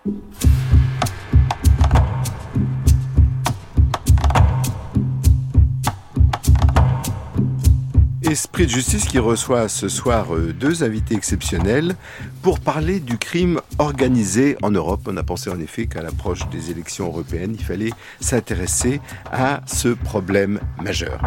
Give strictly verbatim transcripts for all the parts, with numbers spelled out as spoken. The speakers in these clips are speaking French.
Esprit de justice qui reçoit ce soir deux invités exceptionnels pour parler du crime organisé en Europe. On a pensé en effet qu'à l'approche des élections européennes, il fallait s'intéresser à ce problème majeur.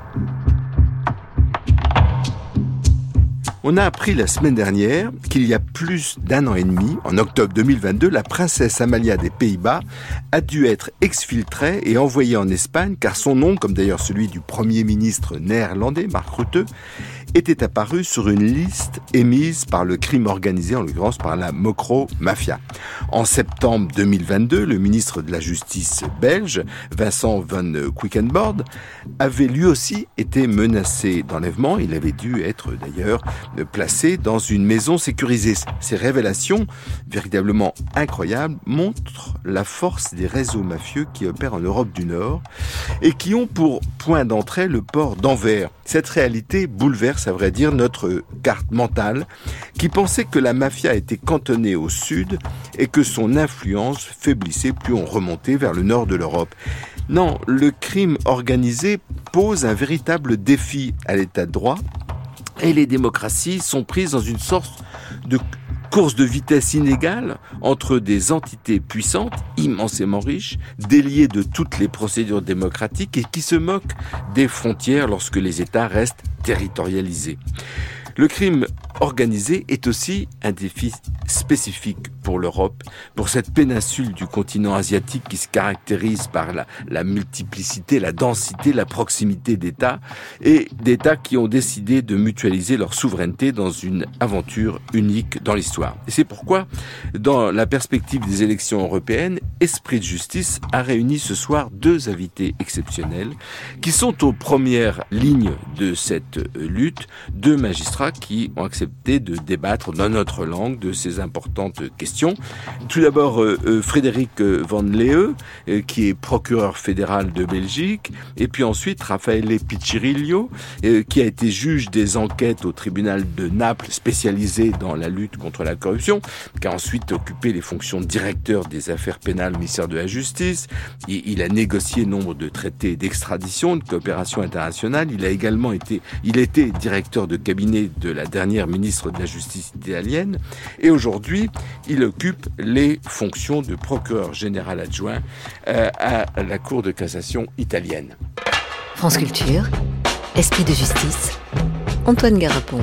On a appris la semaine dernière qu'il y a plus d'un an et demi, en octobre deux mille vingt-deux, la princesse Amalia des Pays-Bas a dû être exfiltrée et envoyée en Espagne car son nom, comme d'ailleurs celui du Premier ministre néerlandais, Mark Rutte, était apparu sur une liste émise par le crime organisé, en l'occurrence par la Mokro Mafia. En septembre deux mille vingt-deux, le ministre de la Justice belge, Vincent Van Quickenborne, avait lui aussi été menacé d'enlèvement. Il avait dû être d'ailleurs placé dans une maison sécurisée. Ces révélations, véritablement incroyables, montrent la force des réseaux mafieux qui opèrent en Europe du Nord et qui ont pour point d'entrée le port d'Anvers. Cette réalité bouleverse, à vrai dire, notre carte mentale, qui pensait que la mafia était cantonnée au sud et que son influence faiblissait plus on remontait vers le nord de l'Europe. Non, le crime organisé pose un véritable défi à l'état de droit et les démocraties sont prises dans une sorte de course de vitesse inégale entre des entités puissantes, immensément riches, déliées de toutes les procédures démocratiques et qui se moquent des frontières lorsque les États restent territorialisés. Le crime organisé est aussi un défi spécifique pour l'Europe, pour cette péninsule du continent asiatique qui se caractérise par la, la multiplicité, la densité, la proximité d'États et d'États qui ont décidé de mutualiser leur souveraineté dans une aventure unique dans l'histoire. Et c'est pourquoi, dans la perspective des élections européennes, Esprit de justice a réuni ce soir deux invités exceptionnels qui sont aux premières lignes de cette lutte, deux magistrats qui ont accepté de débattre dans notre langue de ces importantes questions. Tout d'abord, euh, Frédéric Van Leeuw, euh, qui est procureur fédéral de Belgique, et puis ensuite Raffaele Piccirillo, euh, qui a été juge des enquêtes au tribunal de Naples, spécialisé dans la lutte contre la corruption, qui a ensuite occupé les fonctions de directeur des affaires pénales au ministère de la Justice. Il, il a négocié nombre de traités d'extradition, de coopération internationale. Il a également été, il était directeur de cabinet de la dernière ministre de la Justice italienne, et aujourd'hui, il occupe les fonctions de procureur général adjoint euh, à la Cour de cassation italienne. France Culture, Esprit de justice, Antoine Garapon.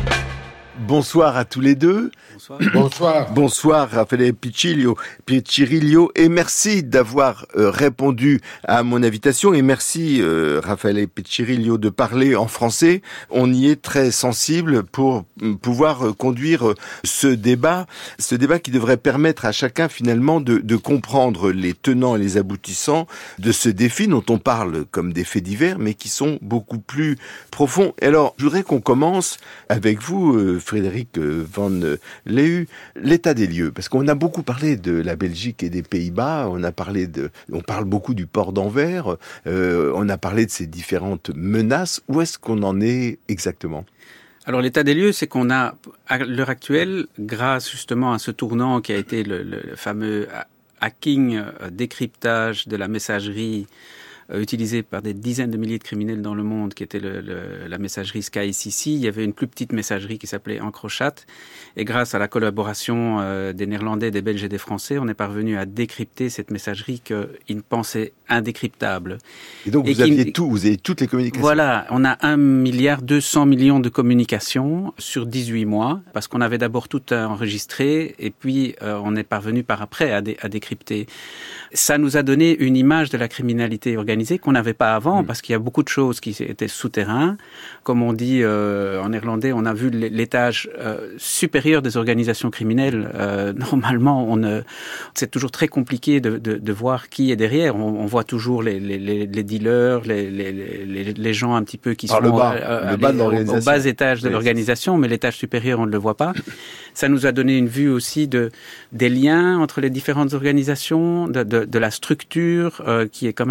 Bonsoir à tous les deux. Bonsoir. Bonsoir. Bonsoir, Raffaele Piccirillo, Piccirillo, et merci d'avoir euh, répondu à mon invitation, et merci, euh, Raffaele Piccirillo, de parler en français. On y est très sensible pour pouvoir euh, conduire euh, ce débat, ce débat qui devrait permettre à chacun, finalement, de, de comprendre les tenants et les aboutissants de ce défi dont on parle comme des faits divers, mais qui sont beaucoup plus profonds. Et alors, je voudrais qu'on commence avec vous, euh, Frédéric Van Leeuw, l'état des lieux, parce qu'on a beaucoup parlé de la Belgique et des Pays-Bas, on a parlé de, on parle beaucoup du port d'Anvers, euh, on a parlé de ces différentes menaces. Où est-ce qu'on en est exactement ? Alors l'état des lieux, c'est qu'on a, à l'heure actuelle, grâce justement à ce tournant qui a été le, le fameux hacking, décryptage de la messagerie utilisé par des dizaines de milliers de criminels dans le monde, qui était le, le, la messagerie Sky C C. Il y avait une plus petite messagerie qui s'appelait Encrochat. Et grâce à la collaboration euh, des Néerlandais, des Belges et des Français, on est parvenu à décrypter cette messagerie qu'ils pensaient indécryptable. Et donc, et vous aviez tout, vous avez toutes les communications. Voilà. On a un milliard deux cents millions de communications sur dix-huit mois, parce qu'on avait d'abord tout enregistré, et puis euh, on est parvenu par après à, dé, à décrypter. Ça nous a donné une image de la criminalité organisée qu'on n'avait pas avant, mmh. parce qu'il y a beaucoup de choses qui étaient souterrains. Comme on dit euh, en néerlandais, on a vu l'étage euh, supérieur des organisations criminelles. Euh, normalement, on ne, c'est toujours très compliqué de, de, de voir qui est derrière. On, on voit toujours les, les, les, les dealers, les, les, les, les gens un petit peu qui Par sont le bas, euh, le bas les, de au, au bas étage de oui. l'organisation, mais l'étage supérieur, on ne le voit pas. Ça nous a donné une vue aussi de, des liens entre les différentes organisations, de, de, de la structure, euh, qui est quand même une structure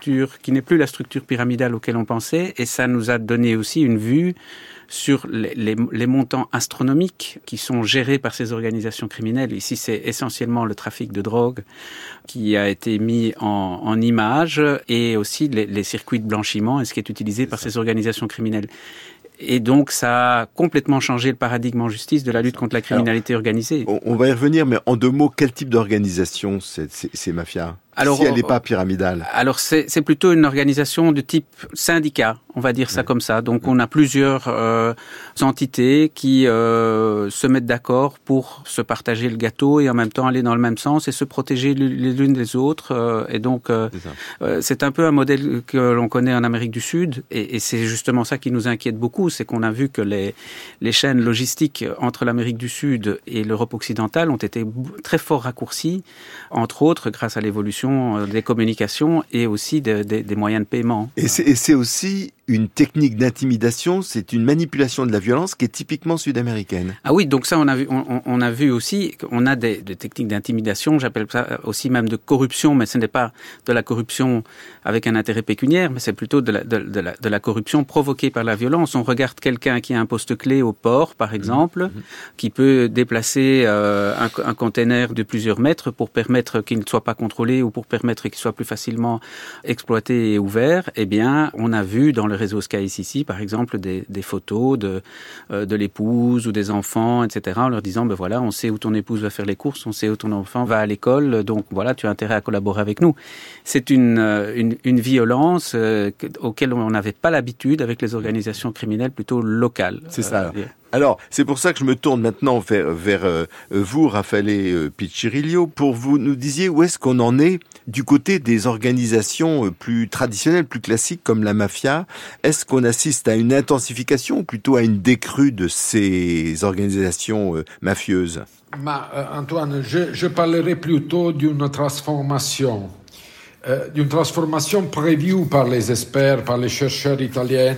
structure qui n'est plus la structure pyramidale auquel on pensait, et ça nous a donné aussi une vue sur les, les, les montants astronomiques qui sont gérés par ces organisations criminelles. Ici, c'est essentiellement le trafic de drogue qui a été mis en, en image, et aussi les, les circuits de blanchiment et ce qui est utilisé par ces organisations criminelles. Et donc, ça a complètement changé le paradigme en justice de la lutte contre la criminalité Alors, organisée. On, on va y revenir, mais en deux mots, quel type d'organisation c'est, c'est, c'est mafias ? Alors, si elle n'est pas pyramidale. Alors, c'est, c'est plutôt une organisation de type syndicat, on va dire ça oui. comme ça. Donc, on a plusieurs euh, entités qui euh, se mettent d'accord pour se partager le gâteau et en même temps aller dans le même sens et se protéger les l'une des autres. Euh, et donc, euh, c'est, euh, c'est un peu un modèle que l'on connaît en Amérique du Sud. Et, et c'est justement ça qui nous inquiète beaucoup, c'est qu'on a vu que les, les chaînes logistiques entre l'Amérique du Sud et l'Europe occidentale ont été très fort raccourcies, entre autres grâce à l'évolution des communications et aussi de, de, des moyens de paiement. Et c'est, et c'est aussi une technique d'intimidation, c'est une manipulation de la violence qui est typiquement sud-américaine. Ah oui, donc ça on a vu, on, on a vu aussi, on a des, des techniques d'intimidation, j'appelle ça aussi même de corruption, mais ce n'est pas de la corruption avec un intérêt pécuniaire, mais c'est plutôt de la, de, de la, de la corruption provoquée par la violence. On regarde quelqu'un qui a un poste clé au port, par exemple, mmh. qui peut déplacer euh, un, un container de plusieurs mètres pour permettre qu'il ne soit pas contrôlé ou pour permettre qu'il soit plus facilement exploité et ouvert. Eh bien, on a vu dans le réseau Sky ici, par exemple, des, des photos de, euh, de l'épouse ou des enfants, et cetera, en leur disant, ben voilà, on sait où ton épouse va faire les courses, on sait où ton enfant va à l'école, donc voilà, tu as intérêt à collaborer avec nous. C'est une, une, une violence euh, auquel on n'avait pas l'habitude avec les organisations criminelles plutôt locales. C'est ça. Euh, Alors, c'est pour ça que je me tourne maintenant vers, vers euh, vous, Raffaele euh, Piccirillo, pour vous nous disiez où est-ce qu'on en est du côté des organisations euh, plus traditionnelles, plus classiques comme la mafia. Est-ce qu'on assiste à une intensification ou plutôt à une décrue de ces organisations euh, mafieuses ? Ma, euh, Antoine, je, je parlerai plutôt d'une transformation. Euh, d'une transformation prévue par les experts, par les chercheurs italiens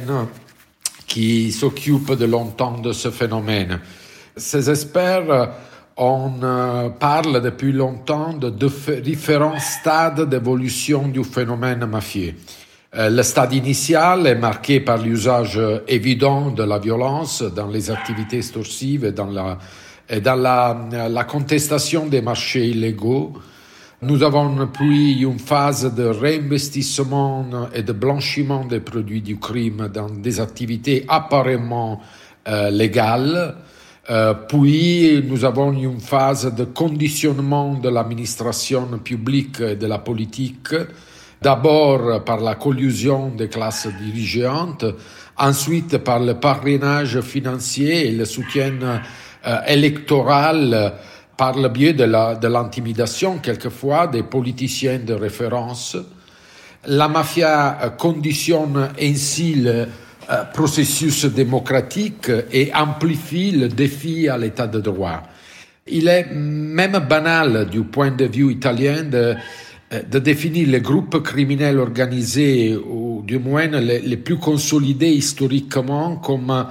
qui s'occupent de longtemps de ce phénomène. Ces experts, on euh, parle depuis longtemps de dif- différents stades d'évolution du phénomène mafieux. Euh, le stade initial est marqué par l'usage évident de la violence dans les activités extorsives et dans la, et dans la, la contestation des marchés illégaux. Nous avons puis une phase de réinvestissement et de blanchiment des produits du crime dans des activités apparemment euh, légales. Euh, puis nous avons une phase de conditionnement de l'administration publique et de la politique, d'abord par la collusion des classes dirigeantes, ensuite par le parrainage financier et le soutien euh, électoral par le biais de, la, de l'intimidation, quelquefois, des politiciens de référence. La mafia conditionne ainsi le euh, processus démocratique et amplifie le défi à l'état de droit. Il est même banal, du point de vue italien, de, de définir les groupes criminels organisés, ou du moins les, les plus consolidés historiquement, comme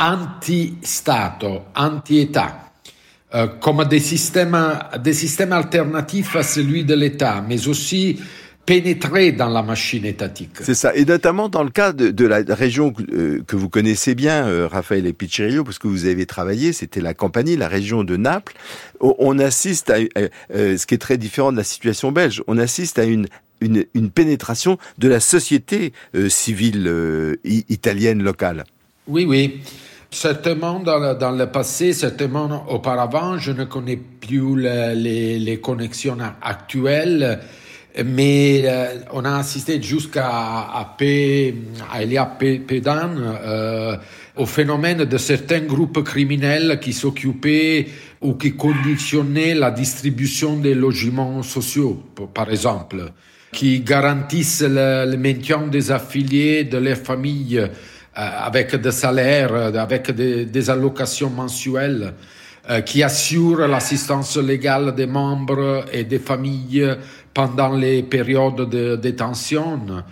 anti-Stato, anti-État. Euh, comme des systèmes, des systèmes alternatifs à celui de l'État, mais aussi pénétrer dans la machine étatique. C'est ça, et notamment dans le cas de, de la région que, euh, que vous connaissez bien, euh, Raffaele Piccirillo, parce que vous avez travaillé, c'était la Campanie, la région de Naples. On, on assiste à, euh, euh, ce qui est très différent de la situation belge, on assiste à une une, une pénétration de la société euh, civile euh, italienne locale. Oui, oui. Certainement, dans le, dans le passé, certainement auparavant, je ne connais plus le, les, les connexions actuelles, mais euh, on a assisté jusqu'à à peu, à, il y a peu, peu d'années euh, au phénomène de certains groupes criminels qui s'occupaient ou qui conditionnaient la distribution des logements sociaux, par exemple, qui garantissent le, le maintien des affiliés de leurs familles avec des salaires, avec des, des allocations mensuelles, euh, qui assurent l'assistance légale des membres et des familles pendant les périodes de détention,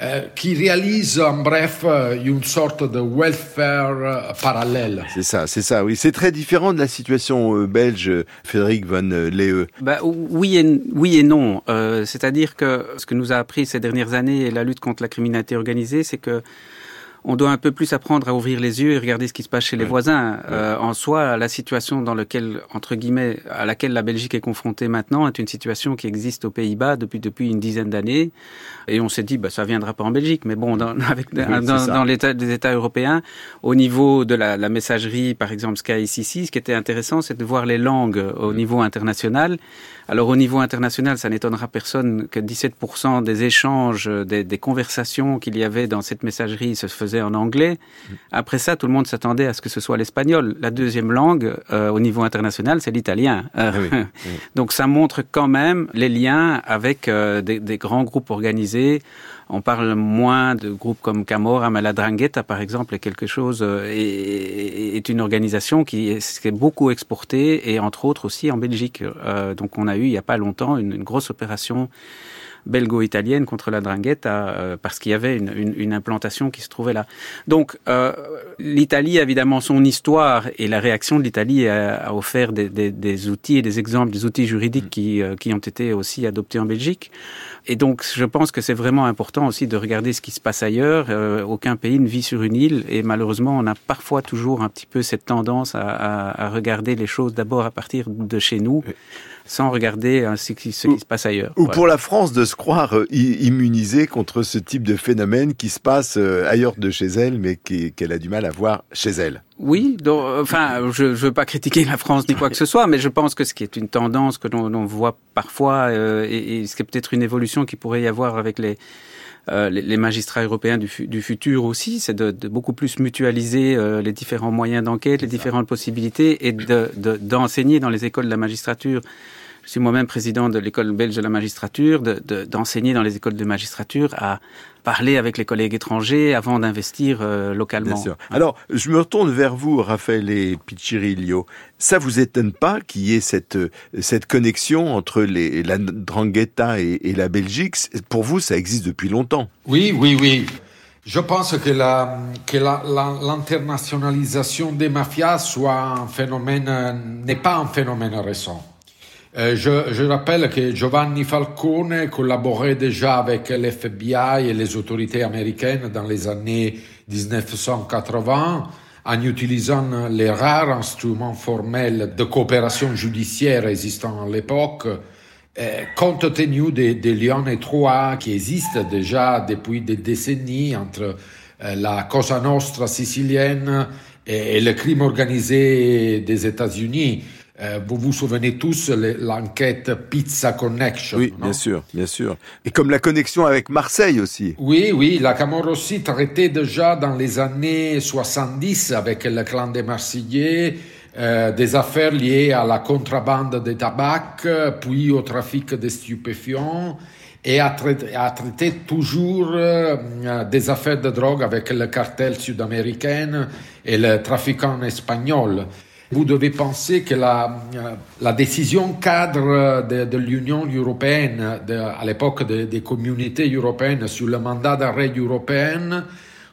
euh, qui réalise en bref une sorte de welfare euh, parallèle. C'est ça, c'est ça, oui. C'est très différent de la situation euh, belge, Frédéric Van Leeuwen. Bah, oui, et, oui et non. Euh, c'est-à-dire que ce que nous a appris ces dernières années et la lutte contre la criminalité organisée, c'est que on doit un peu plus apprendre à ouvrir les yeux et regarder ce qui se passe chez les ouais. voisins. Euh, en soi, la situation dans laquelle, entre guillemets, à laquelle la Belgique est confrontée maintenant est une situation qui existe aux Pays-Bas depuis depuis une dizaine d'années. Et on s'est dit, bah ça viendra pas en Belgique, mais bon, dans, avec oui, dans, dans l'état des États européens, au niveau de la, la messagerie, par exemple Sky C C, ce qui était intéressant, c'est de voir les langues au niveau international. Alors au niveau international, ça n'étonnera personne que dix-sept pour cent des échanges, des, des conversations qu'il y avait dans cette messagerie se faisaient en anglais. Après ça, tout le monde s'attendait à ce que ce soit l'espagnol. La deuxième langue euh, au niveau international, c'est l'italien. Euh, oui, oui. Donc ça montre quand même les liens avec euh, des, des grands groupes organisés. On parle moins de groupes comme Camorra, mais la Drangheta, par exemple, est quelque chose, euh, est, est une organisation qui est, qui est beaucoup exportée et entre autres aussi en Belgique. Euh, donc on a eu il y a pas longtemps une, une grosse opération belgo-italienne contre la Drangheta euh, parce qu'il y avait une, une, une implantation qui se trouvait là. Donc euh, l'Italie a évidemment son histoire et la réaction de l'Italie a, a offert des, des, des outils et des exemples, des outils juridiques qui, euh, qui ont été aussi adoptés en Belgique. Et donc je pense que c'est vraiment important aussi de regarder ce qui se passe ailleurs. Euh, aucun pays ne vit sur une île et malheureusement on a parfois toujours un petit peu cette tendance à, à, à regarder les choses d'abord à partir de chez nous. Oui. Sans regarder hein, ce, qui, ce qui se passe ailleurs. Ou voilà. Pour la France de se croire euh, immunisée contre ce type de phénomène qui se passe euh, ailleurs de chez elle, mais qui, qu'elle a du mal à voir chez elle. Oui, donc, enfin, je ne veux pas critiquer la France ni quoi que ce soit, mais je pense que ce qui est une tendance que l'on, l'on voit parfois, euh, et, et ce qui est peut-être une évolution qui pourrait y avoir avec les... Euh, les, les magistrats européens du, fu- du futur aussi, c'est de, de beaucoup plus mutualiser euh, les différents moyens d'enquête, les différentes possibilités et de, de, d'enseigner dans les écoles de la magistrature. Je suis moi-même président de l'école belge de la magistrature, de, de, d'enseigner dans les écoles de magistrature à parler avec les collègues étrangers avant d'investir euh, localement. Bien sûr. Alors, je me retourne vers vous, Raffaele Piccirillo. Ça vous étonne pas qu'il y ait cette cette connexion entre les, la Drangheta et, et la Belgique? Pour vous, ça existe depuis longtemps. Oui, oui, oui. Je pense que, la, que la, la, l'internationalisation des mafias soit un phénomène, n'est pas un phénomène récent. Euh, je, je rappelle que Giovanni Falcone collaborait déjà avec l'F B I et les autorités américaines dans les années dix-neuf cent quatre-vingts en utilisant les rares instruments formels de coopération judiciaire existants à l'époque, euh, compte tenu des, des liens étroits qui existent déjà depuis des décennies entre euh, la Cosa Nostra sicilienne et, et le crime organisé des États-Unis. Euh, vous vous souvenez tous les, l'enquête Pizza Connection. Oui, non? bien sûr, bien sûr. Et comme la connexion avec Marseille aussi. Oui, oui, la Camorra aussi traitait déjà dans les années soixante-dix avec le clan des Marseillais euh, des affaires liées à la contrebande de tabac, puis au trafic de stupéfiants, et a traité, a traité toujours euh, des affaires de drogue avec le cartel sud-américain et le trafiquant espagnol. Vous devez penser que la, la décision cadre de, de l'Union européenne, de, à l'époque de, des communautés européennes sur le mandat d'arrêt européen,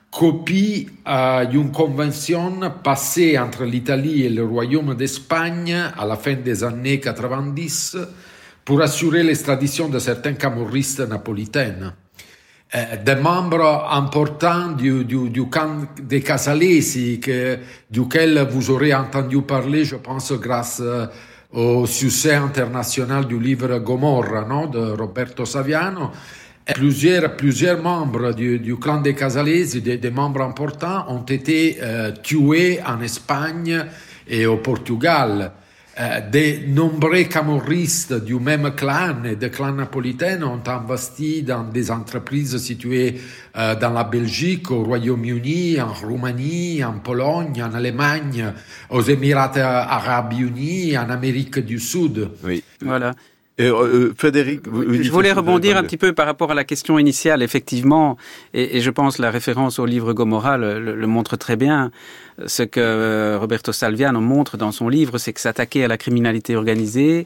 copie euh, une convention passée entre l'Italie et le Royaume d'Espagne à la fin des années quatre-vingt-dix pour assurer l'extradition de certains camorristes napolitains. Euh, des membres importants du, du, du camp des Casalesi, que, duquel vous aurez entendu parler, je pense, grâce euh, au succès international du livre Gomorra, non, de Roberto Saviano. Et plusieurs, plusieurs membres du, du clan des Casalesi, des, des membres importants, ont été euh, tués en Espagne et au Portugal. Euh, des nombreux camorristes du même clan et des clans napolitains ont investi dans des entreprises situées euh, dans la Belgique, au Royaume-Uni, en Roumanie, en Pologne, en Allemagne, aux Émirats arabes unis, en Amérique du Sud. Oui, voilà. Et, euh, Frédéric, vous, je voulais rebondir un petit peu par rapport à la question initiale, effectivement, et, et je pense la référence au livre Gomorra le, le, le montre très bien. Ce que Roberto Saviano montre dans son livre, c'est que s'attaquer à la criminalité organisée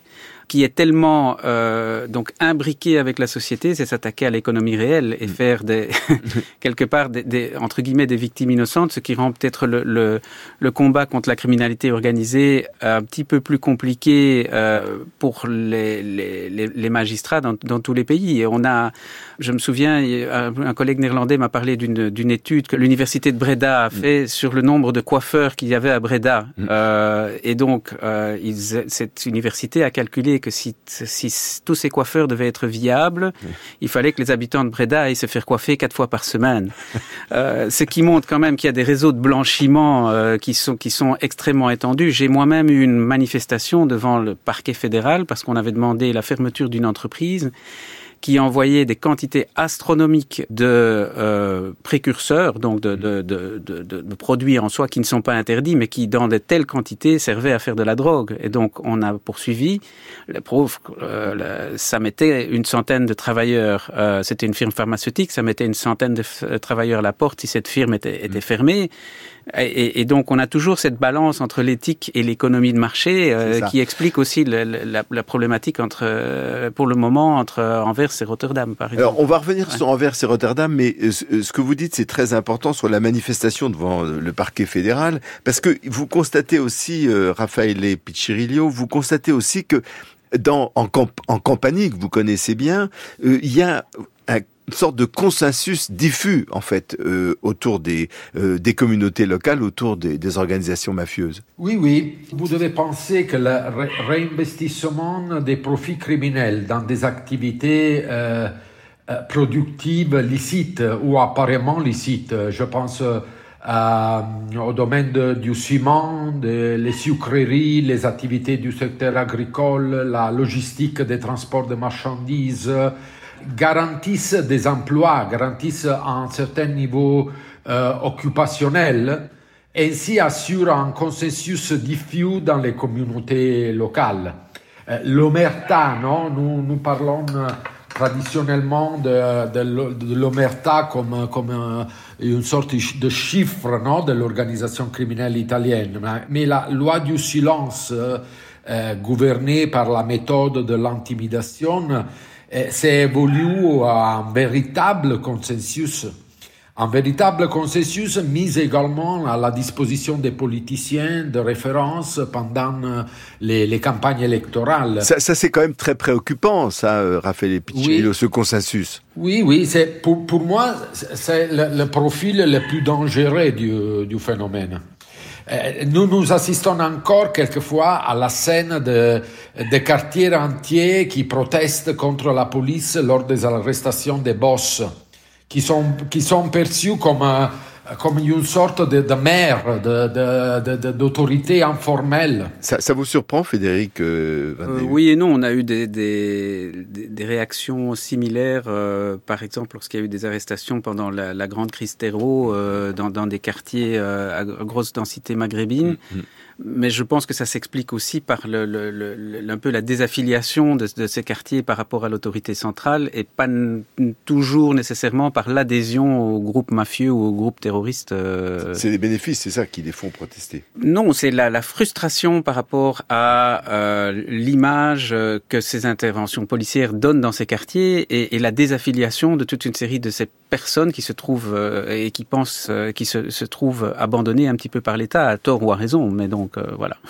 qui est tellement euh, donc imbriqué avec la société, c'est s'attaquer à l'économie réelle et faire des quelque part des, des entre guillemets des victimes innocentes, ce qui rend peut-être le, le, le combat contre la criminalité organisée un petit peu plus compliqué euh, pour les, les, les magistrats dans, dans tous les pays. Et on a, je me souviens, un, un collègue néerlandais m'a parlé d'une, d'une étude que l'université de Breda a fait mmh. sur le nombre de coiffeurs qu'il y avait à Breda. Mmh. Euh, et donc, euh, ils, cette université a calculé que si, si tous ces coiffeurs devaient être viables, mmh. il fallait que les habitants de Breda aillent se faire coiffer quatre fois par semaine. euh, ce qui montre quand même qu'il y a des réseaux de blanchiment euh, qui sont qui sont extrêmement étendus. J'ai moi-même eu une manifestation devant le parquet fédéral parce qu'on avait demandé la fermeture d'une entreprise qui envoyait des quantités astronomiques de euh, précurseurs, donc de, de, de, de, de produits en soi qui ne sont pas interdits, mais qui, dans de telles quantités, servaient à faire de la drogue. Et donc, on a poursuivi. La preuve, euh, ça mettait une centaine de travailleurs. Euh, c'était une firme pharmaceutique, ça mettait une centaine de f- travailleurs à la porte si cette firme était, était fermée. Et, et donc, on a toujours cette balance entre l'éthique et l'économie de marché euh, qui explique aussi le, le, la, la problématique entre, euh, pour le moment, entre Anvers et Rotterdam, par exemple. Alors, on va revenir ouais. sur Anvers et Rotterdam, mais ce que vous dites, c'est très important sur la manifestation devant le parquet fédéral, parce que vous constatez aussi, euh, Raffaele Piccirillo, vous constatez aussi que dans en, camp- en Campanie, que vous connaissez bien, euh, il y a un une sorte de consensus diffus, en fait, euh, autour des, euh, des communautés locales, autour des, des organisations mafieuses. Oui, oui. Vous devez penser que le ré- réinvestissement des profits criminels dans des activités euh, euh, productives licites ou apparemment licites, je pense euh, au domaine de, du ciment, de, les sucreries, les activités du secteur agricole, la logistique des transports de marchandises, garantissent des emplois, garantissent un certain niveau euh, occupationnel et ainsi assurent un consensus diffus dans les communautés locales. Euh, l'omerta, non? Nous, nous parlons euh, traditionnellement de, de, de l'omerta comme, comme euh, une sorte de chiffre, non? De l'organisation criminelle italienne. Mais la loi du silence, euh, euh, gouvernée par la méthode de l'intimidation, s'est évolué à un véritable consensus, un véritable consensus mis également à la disposition des politiciens de référence pendant les, les campagnes électorales. Ça, ça c'est quand même très préoccupant, ça, Raffaele Piccirillo, oui. ce consensus. Oui, oui, c'est, pour, pour moi, c'est le, le profil le plus dangereux du, du phénomène. Nous nous assistons encore quelquefois à la scène de, de quartiers entiers qui protestent contre la police lors des arrestations des boss, qui sont, qui sont perçus comme, comme une sorte de, de maire, de, de, de, d'autorité informelle. Ça, ça vous surprend, Frédéric euh, euh, Oui et non, on a eu des, des, des réactions similaires, euh, par exemple lorsqu'il y a eu des arrestations pendant la, la grande crise terreau euh, dans, dans des quartiers euh, à grosse densité maghrébine. Mmh. Mais je pense que ça s'explique aussi par le, le, le, un peu la désaffiliation de, de ces quartiers par rapport à l'autorité centrale et pas n- toujours nécessairement par l'adhésion au groupe mafieux ou au groupe terroriste. Euh... C'est les bénéfices, c'est ça qui les font protester. Non, c'est la, la frustration par rapport à euh, l'image que ces interventions policières donnent dans ces quartiers et, et la désaffiliation de toute une série de ces personnes qui se trouvent euh, et qui pensent, euh, qui se, se trouvent abandonnées un petit peu par l'État, à tort ou à raison, mais donc Donc euh, voilà.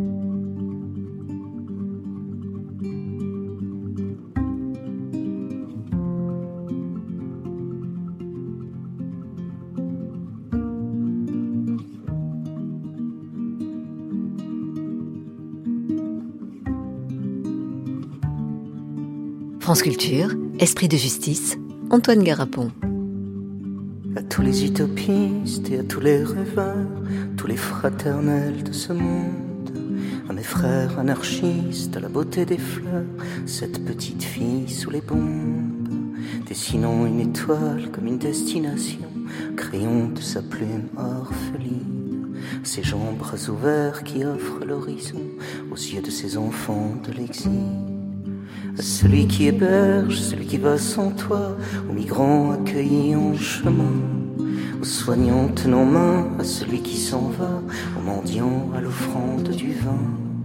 France Culture, Esprit de justice, Antoine Garapon. À tous les utopistes et à tous les rêveurs, tous les fraternels de ce monde, à mes frères anarchistes, à la beauté des fleurs, cette petite fille sous les bombes, dessinant une étoile comme une destination, crayon de sa plume orpheline, ses jambes bras ouverts qui offrent l'horizon aux yeux de ses enfants de l'exil. À celui qui héberge, celui qui va sans toit, aux migrants accueillis en chemin, aux soignants tenant main, à celui qui s'en va, aux mendiants à l'offrande du vin,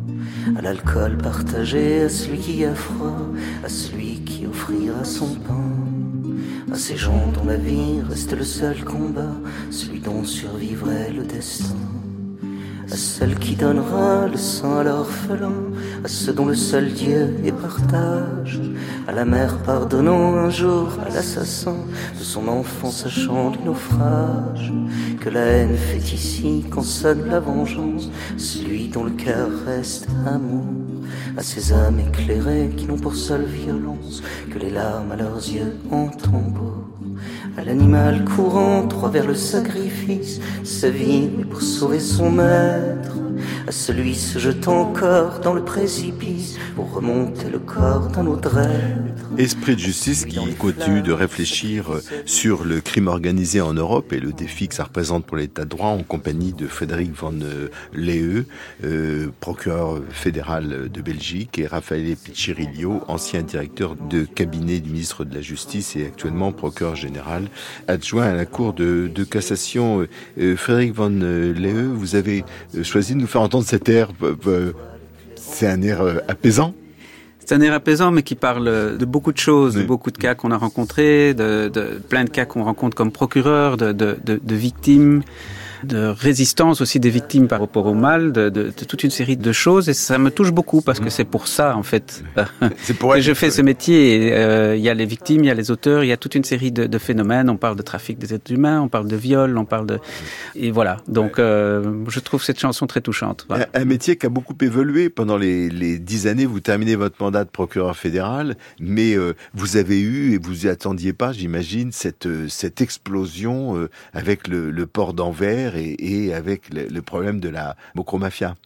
à l'alcool partagé, à celui qui a froid, à celui qui offrira son pain, à ces gens dont la vie reste le seul combat, celui dont survivrait le destin, à celle qui donnera le sang à l'orphelin, à ceux dont le seul Dieu est partage, à la mère pardonnant un jour à l'assassin de son enfant sachant du naufrage, que la haine fait ici quand sonne la vengeance, celui dont le cœur reste amour, à ces âmes éclairées qui n'ont pour seule violence que les larmes à leurs yeux en tambour, à l'animal courant droit vers le sacrifice, sa vie pour sauver son maître, à celui se jetant encore dans le précipice pour remonter le corps d'un autre être. Esprit de justice qui continue de réfléchir sur le crime organisé en Europe et le défi que ça représente pour l'état de droit, en compagnie de Frédéric Van Leeuwen, euh, procureur fédéral de Belgique, et Raffaele Piccirillo, ancien directeur de cabinet du ministre de la Justice et actuellement procureur général adjoint à la Cour de, de cassation. Euh, Frédéric Van Leeuwen, vous avez choisi de nous faire entendre cet air. Euh, c'est un air apaisant. C'est un air apaisant, mais qui parle de beaucoup de choses, oui. de beaucoup de cas qu'on a rencontrés, de, de plein de cas qu'on rencontre comme procureur, de, de, de, de victimes, de résistance aussi des victimes par rapport au mal, de, de, de toute une série de choses. Et ça me touche beaucoup parce que c'est pour ça, en fait, c'est pour que je fais ce métier. Il euh, y a les victimes, il y a les auteurs, il y a toute une série de, de phénomènes. On parle de trafic des êtres humains, on parle de viol, on parle de... Et voilà. Donc, euh, je trouve cette chanson très touchante. Voilà. Un, un métier qui a beaucoup évolué pendant les, les dix années. Vous terminez votre mandat de procureur fédéral, mais euh, vous avez eu, et vous y attendiez pas, j'imagine, cette, cette explosion euh, avec le, le port d'Anvers Et, et avec le, le problème de la mocromafia.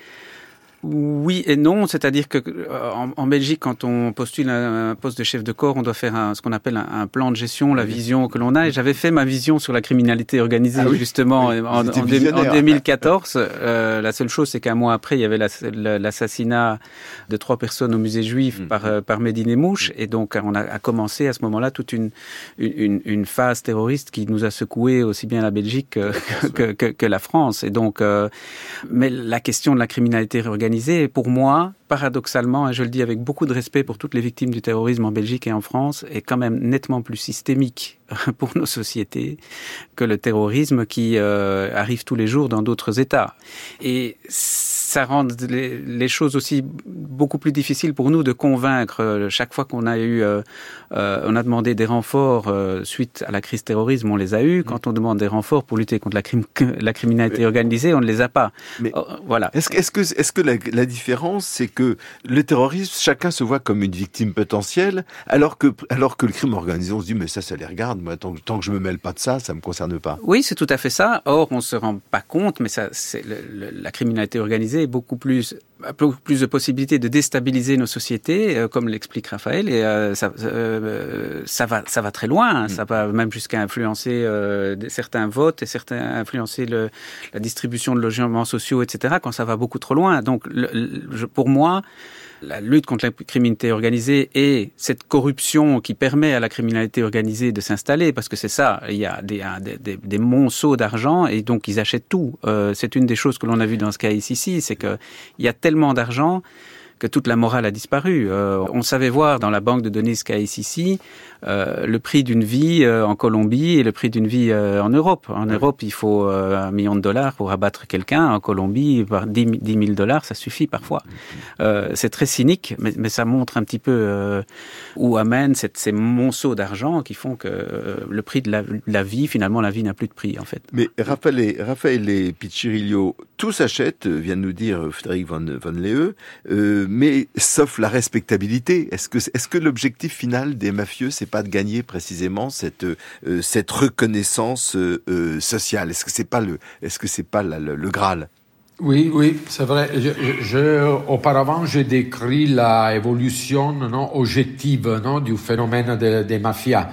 Oui et non, c'est-à-dire que en, en Belgique, quand on postule un poste de chef de corps, on doit faire un, ce qu'on appelle un, un plan de gestion, la vision que l'on a. Et j'avais fait ma vision sur la criminalité organisée, ah oui, justement, oui, en, en, en deux mille quatorze. Euh, la seule chose, c'est qu'un mois après, il y avait la, la, l'assassinat de trois personnes au musée juif mmh. par, par Medine et Mouche. Et donc, on a, a commencé à ce moment-là toute une, une, une phase terroriste qui nous a secoué aussi bien la Belgique que, que, que, que la France. Et donc, euh, mais la question de la criminalité organisée, pour moi, paradoxalement, et je le dis avec beaucoup de respect pour toutes les victimes du terrorisme en Belgique et en France, est quand même nettement plus systémique pour nos sociétés que le terrorisme qui euh, arrive tous les jours dans d'autres États. Et ça rend les, les choses aussi beaucoup plus difficiles pour nous de convaincre. Chaque fois qu'on a eu, euh, euh, on a demandé des renforts euh, suite à la crise terrorisme, on les a eus. Quand on demande des renforts pour lutter contre la, crime, la criminalité organisée, on ne les a pas. Mais oh, voilà. Est-ce, est-ce que, est-ce que la, la différence, c'est que le terrorisme, chacun se voit comme une victime potentielle, alors que, alors que le crime organisé, on se dit, mais ça, ça les regarde. Moi, tant, tant que je me mêle pas de ça, ça me concerne pas. Oui, c'est tout à fait ça. Or, on se rend pas compte, mais ça, c'est le, le, la criminalité organisée est beaucoup plus, beaucoup plus de possibilités de déstabiliser nos sociétés, euh, comme l'explique Raphaël, et euh, ça, euh, ça va, ça va très loin. Hein. Mmh. Ça va même jusqu'à influencer euh, certains votes et certains influencer le, la distribution de logements sociaux, et cetera. Quand ça va beaucoup trop loin. Donc, le, le, pour moi, la lutte contre la criminalité organisée et cette corruption qui permet à la criminalité organisée de s'installer, parce que c'est ça, il y a des, des, des, des monceaux d'argent et donc ils achètent tout. Euh, c'est une des choses que l'on a vu dans ce cas ici, c'est qu'il y a tellement d'argent que toute la morale a disparu. Euh, on savait voir dans la banque de données K I C C euh, le prix d'une vie euh, en Colombie et le prix d'une vie euh, en Europe. En oui. Europe, il faut euh, un million de dollars pour abattre quelqu'un. En Colombie, dix mille dollars, ça suffit parfois. Euh, c'est très cynique, mais, mais ça montre un petit peu euh, où amènent cette, ces monceaux d'argent qui font que euh, le prix de la, la vie, finalement, la vie n'a plus de prix, en fait. Mais Raphaël et, Raphaël et Piccirillo, tout s'achète, vient de nous dire Frédéric Van, Van Leeuwen, euh, mais sauf la respectabilité. Est-ce que, est-ce que l'objectif final des mafieux, c'est pas de gagner précisément cette, euh, cette reconnaissance euh, sociale? Est-ce que c'est pas le, est-ce que c'est pas la, le, le Graal? Oui, oui, c'est vrai. Je, je, auparavant, j'ai décrit la évolution non, objective non, du phénomène des de mafias.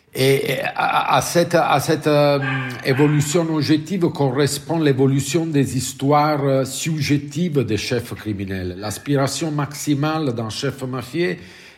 Et à, à cette, à cette euh, évolution objective correspond l'évolution des histoires euh, subjectives des chefs criminels. L'aspiration maximale d'un chef mafieux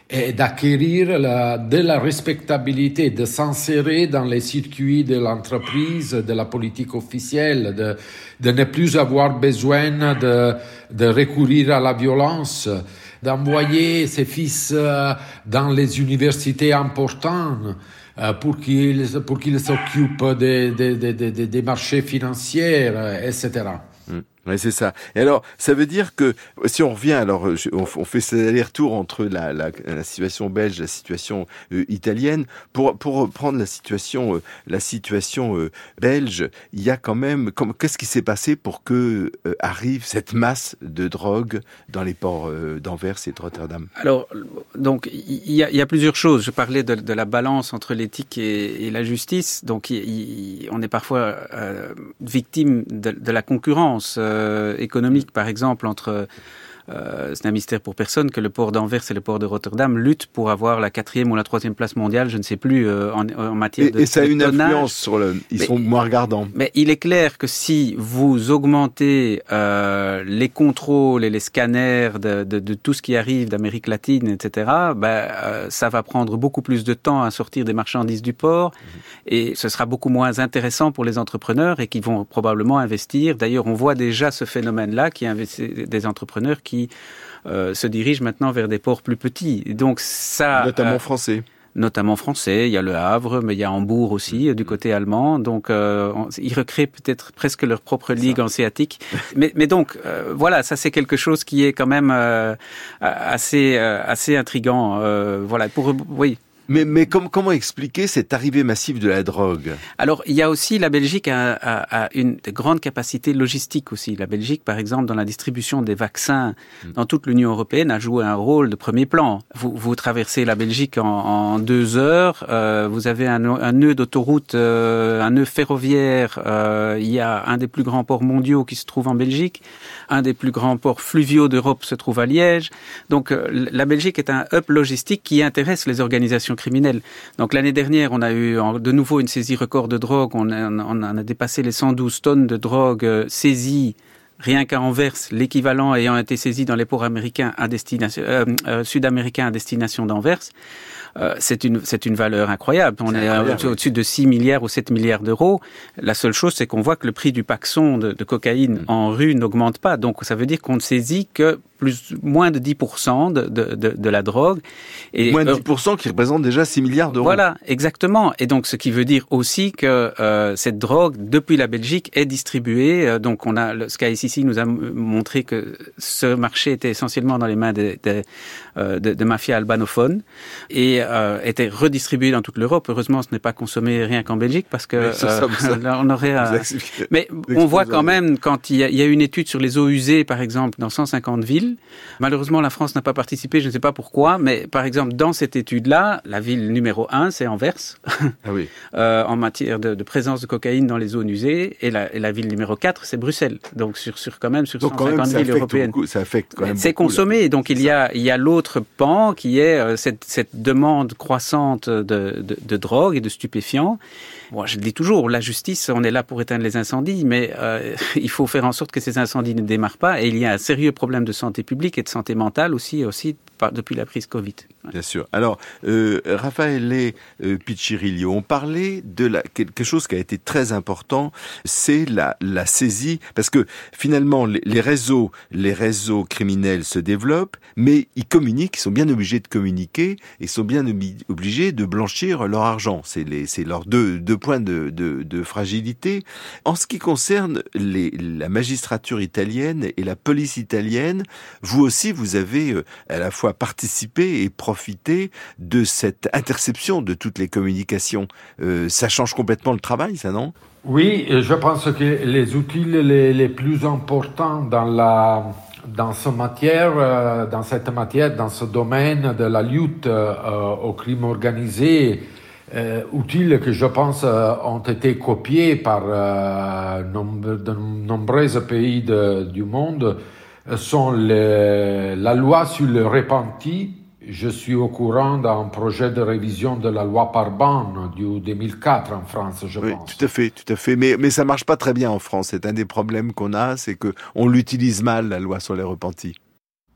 et d'acquérir la, de la respectabilité, de s'insérer dans les circuits de l'entreprise, de la politique officielle, de, de ne plus avoir besoin de, de recourir à la violence, d'envoyer ses fils dans les universités importantes pour qu'ils, pour qu'ils s'occupent des, des, des, des, des marchés financiers, et cetera. Oui, c'est ça. Et alors, ça veut dire que, si on revient, alors, on, on fait cet aller-retour entre la, la, la situation belge, la situation euh, italienne. Pour, pour reprendre la situation, euh, la situation euh, belge, il y a quand même, comme, qu'est-ce qui s'est passé pour que euh, arrive cette masse de drogue dans les ports euh, d'Anvers et de Rotterdam? Alors, donc, il y a, il y a plusieurs choses. Je parlais de, de la balance entre l'éthique et, et la justice. Donc, il, il, on est parfois euh, victime de, de la concurrence euh, économique, par exemple, entre... Euh, c'est un mystère pour personne que le port d'Anvers et le port de Rotterdam luttent pour avoir la quatrième ou la troisième place mondiale, je ne sais plus, euh, en, en matière et, de Et ça a une tonnage. influence sur le... Ils mais, sont moins regardants. Mais il est clair que si vous augmentez euh, les contrôles et les scanners de, de, de tout ce qui arrive d'Amérique latine, et cetera, ben, euh, ça va prendre beaucoup plus de temps à sortir des marchandises du port mmh. et ce sera beaucoup moins intéressant pour les entrepreneurs et qui vont probablement investir. D'ailleurs, on voit déjà ce phénomène-là, qui investit des entrepreneurs qui Euh, se dirigent maintenant vers des ports plus petits. Donc ça, notamment euh, français. Notamment français. Il y a le Havre, mais il y a Hambourg aussi, mmh. du côté allemand. Donc, euh, on, ils recréent peut-être presque leur propre ligue hanséatique. mais, mais donc, euh, voilà, ça c'est quelque chose qui est quand même euh, assez, euh, assez intriguant. Euh, voilà, pour oui. Mais, mais comme, comment expliquer cette arrivée massive de la drogue? Alors, il y a aussi, la Belgique a, a, a une grande capacité logistique aussi. La Belgique, par exemple, dans la distribution des vaccins mmh. dans toute l'Union européenne, a joué un rôle de premier plan. Vous, vous traversez la Belgique en, en deux heures, euh, vous avez un, un nœud d'autoroute, euh, un nœud ferroviaire, euh, il y a un des plus grands ports mondiaux qui se trouve en Belgique, un des plus grands ports fluviaux d'Europe se trouve à Liège. Donc, euh, la Belgique est un hub logistique qui intéresse les organisations criminels. Donc l'année dernière, on a eu de nouveau une saisie record de drogue. On a, on a dépassé les cent douze tonnes de drogue euh, saisies rien qu'à Anvers, l'équivalent ayant été saisi dans les ports américains à destination, euh, euh, sud-américains à destination d'Anvers. Euh, c'est une c'est une valeur incroyable. On c'est est incroyable, au, au-dessus de six milliards ou sept milliards d'euros. La seule chose, c'est qu'on voit que le prix du paxon de, de cocaïne mmh. en rue n'augmente pas. Donc ça veut dire qu'on ne saisit que plus moins de dix pour cent de, de, de, de la drogue. Et moins de dix pour cent qui représente déjà six milliards d'euros. Voilà, exactement. Et donc, ce qui veut dire aussi que euh, cette drogue, depuis la Belgique, est distribuée. Euh, donc, on a le Sky C C nous a montré que ce marché était essentiellement dans les mains de, de, euh, de, de mafias albanophones et euh, était redistribué dans toute l'Europe. Heureusement, ce n'est pas consommé rien qu'en Belgique parce que euh, ça, ça, là, on aurait. À... Mais on voit quand même quand il y, a, il y a une étude sur les eaux usées, par exemple, dans cent cinquante villes. Malheureusement, la France n'a pas participé, je ne sais pas pourquoi, mais par exemple, dans cette étude-là, la ville numéro un, c'est Anvers, ah oui. euh, en matière de, de présence de cocaïne dans les zones usées, et la, et la ville numéro quatre, c'est Bruxelles. Donc, sur, sur quand même sur donc, cent cinquante quand même, villes européennes. Beaucoup, ça affecte quand même c'est beaucoup, consommé, là. donc c'est il y, a, il y a l'autre pan qui est euh, cette, cette demande croissante de, de, de drogue et de stupéfiants. Bon, je le dis toujours, la justice, on est là pour éteindre les incendies, mais euh, il faut faire en sorte que ces incendies ne démarrent pas, et il y a un sérieux problème de santé publique et de santé mentale aussi, aussi depuis la crise Covid. Ouais. Bien sûr. Alors, euh, Raffaele euh, Piccirillo, on parlait de la, quelque chose qui a été très important, c'est la, la saisie, parce que finalement, les, les réseaux, les réseaux criminels se développent, mais ils communiquent, ils sont bien obligés de communiquer, et sont bien obligés de blanchir leur argent. C'est, les, c'est leurs deux, deux points de, de, de fragilité. En ce qui concerne les, la magistrature italienne et la police italienne, vous aussi, vous avez euh, à la fois participé et profité de cette interception de toutes les communications. Euh, ça change complètement le travail, ça, non? Oui, je pense que les outils les, les plus importants dans la dans ce matière, dans cette matière, dans ce domaine de la lutte euh, au crime organisé, euh, outils que je pense euh, ont été copiés par euh, nombre, de nombreux pays de, du monde, sont les, la loi sur le repenti. Je suis au courant d'un projet de révision de la loi Parban du deux mille quatre en France, je oui, pense. Tout à fait, tout à fait. Mais, mais ça marche pas très bien en France. C'est un des problèmes qu'on a, c'est que on l'utilise mal, la loi sur les repentis.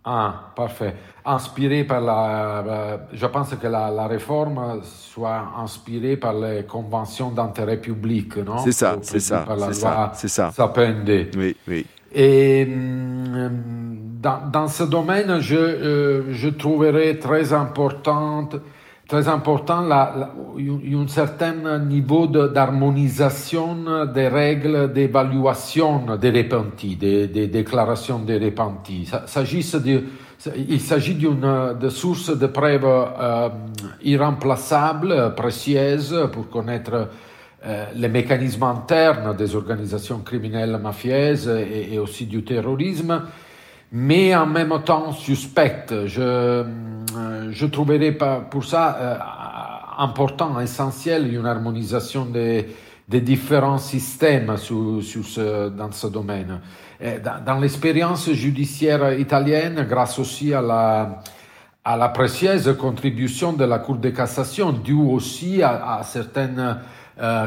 Ah, parfait. Inspiré par la... Euh, je pense que la, la réforme soit inspirée par les conventions d'intérêt public, non? C'est ça, c'est ça, par la c'est loi ça, c'est ça. Sapin-D. Oui, oui. Et dans, dans ce domaine, je, euh, je trouverais très importante, très important la, la, un certain niveau de, d'harmonisation des règles d'évaluation des repentis, des, des déclarations des repentis. De, il s'agit d'une de source de preuves euh, irremplaçables, précieuses pour connaître Euh, les mécanismes internes des organisations criminelles mafieuses et, et aussi du terrorisme, mais en même temps suspectes. Je, euh, je trouverais pas pour ça euh, important, essentiel, une harmonisation des, des différents systèmes sur, sur ce, dans ce domaine. Et dans, dans l'expérience judiciaire italienne, grâce aussi à la à la précieuse contribution de la Cour de cassation, due aussi à, à certaines Euh,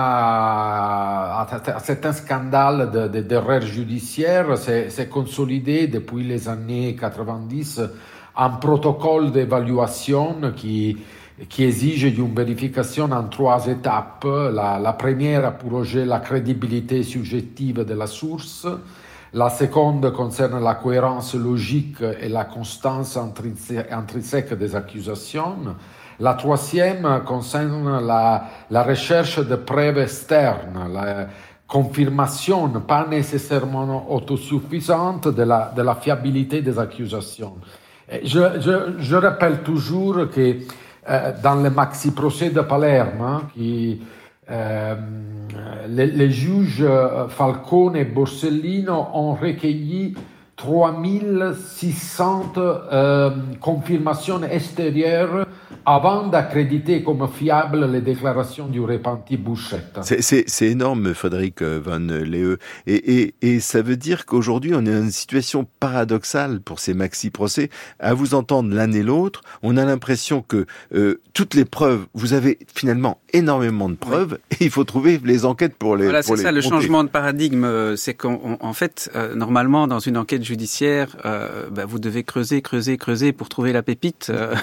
cas, à certains scandales de, de, d'erreurs judiciaires, c'est, c'est consolidé depuis les années quatre-vingt-dix un protocole d'évaluation qui, qui exige une vérification en trois étapes. La, la première a pour objet la crédibilité subjective de la source. La seconde concerne la cohérence logique et la constance intrinsèque des accusations. La troisième concerne la, la recherche de preuves externes, la confirmation, pas nécessairement autosuffisante, de la, de la fiabilité des accusations. Je, je, je rappelle toujours que euh, dans le maxi-procès de Palerme, hein, qui, euh, les, les juges Falcone et Borsellino ont recueilli trois mille six cents euh, confirmations extérieures avant d'accréditer comme fiables les déclarations du repenti Buscetta. C'est, c'est, c'est énorme, Frédéric Van Leeuwen. Et, et, et ça veut dire qu'aujourd'hui, on est dans une situation paradoxale pour ces maxi-procès. À vous entendre l'un et l'autre, on a l'impression que euh, toutes les preuves, vous avez finalement énormément de preuves, oui. Et il faut trouver les enquêtes pour les Voilà, pour c'est les ça, compter. Le changement de paradigme, c'est qu'en en fait, euh, normalement, dans une enquête judiciaire, euh, bah, vous devez creuser, creuser, creuser pour trouver la pépite. Euh,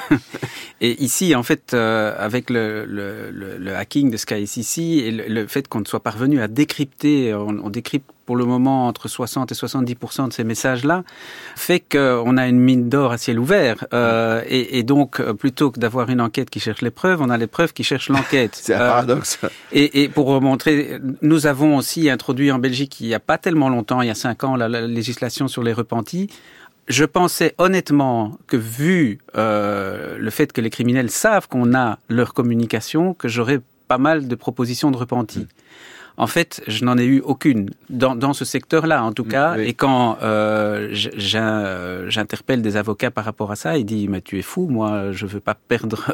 et ici, en fait, euh, avec le, le, le, le hacking de Sky C C et le, le fait qu'on ne soit parvenu à décrypter, on, on décrypte pour le moment entre soixante et soixante-dix pour cent de ces messages-là, fait qu'on a une mine d'or à ciel ouvert. Euh, et, et donc, plutôt que d'avoir une enquête qui cherche les preuves, on a les preuves qui cherchent l'enquête. C'est un euh, paradoxe. Et, et pour remontrer, nous avons aussi introduit en Belgique, il n'y a pas tellement longtemps, il y a cinq ans, la, la législation sur les repentis. Je pensais honnêtement que, vu euh, le fait que les criminels savent qu'on a leur communication, que j'aurais pas mal de propositions de repentis. Mmh. En fait, je n'en ai eu aucune dans, dans ce secteur-là, en tout cas. Oui. Et quand euh, j'interpelle des avocats par rapport à ça, ils disent « Mais tu es fou, moi, je veux pas perdre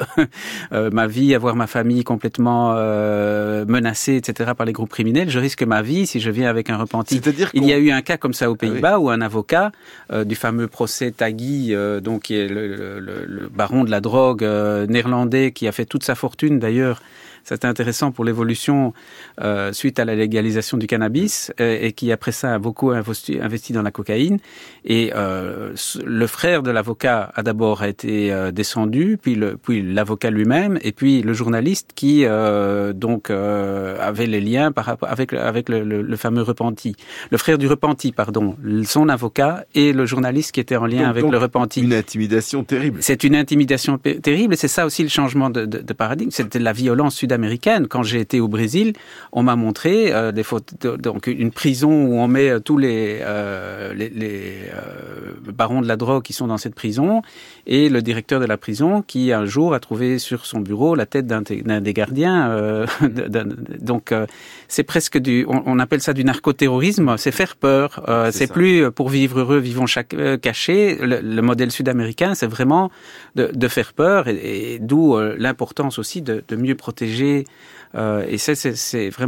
ma vie, avoir ma famille complètement euh, menacée, et cetera par les groupes criminels. Je risque ma vie si je viens avec un repenti. » Il y a eu un cas comme ça aux Pays-Bas ah oui. où un avocat euh, du fameux procès Taghi, euh, donc qui est le, le, le, le baron de la drogue euh, néerlandais, qui a fait toute sa fortune d'ailleurs. C'était intéressant pour l'évolution euh, suite à la légalisation du cannabis euh, et qui après ça a beaucoup investi, investi dans la cocaïne. Et euh, le frère de l'avocat a d'abord été euh, descendu, puis, le, puis l'avocat lui-même, et puis le journaliste qui euh, donc euh, avait les liens par rapport avec avec le, le, le fameux repenti, le frère du repenti, pardon, son avocat et le journaliste qui était en lien donc, avec donc le repenti. Une intimidation terrible. C'est une intimidation p- terrible, et c'est ça aussi le changement de, de, de paradigme. C'était la violence sud américaine. Quand j'ai été au Brésil, on m'a montré euh, des photos, donc une prison où on met tous les euh, les, les euh, barons de la drogue qui sont dans cette prison, et le directeur de la prison qui un jour a trouvé sur son bureau la tête d'un, d'un des gardiens. Euh, d'un, donc euh, c'est presque du, on, on appelle ça du narcoterrorisme. C'est faire peur. Euh, c'est c'est plus pour vivre heureux, vivons chaque, euh, cachés. Le, le modèle sud-américain, c'est vraiment de, de faire peur, et, et d'où euh, l'importance aussi de, de mieux protéger. Euh, et ça, c'est, c'est vraiment un devoir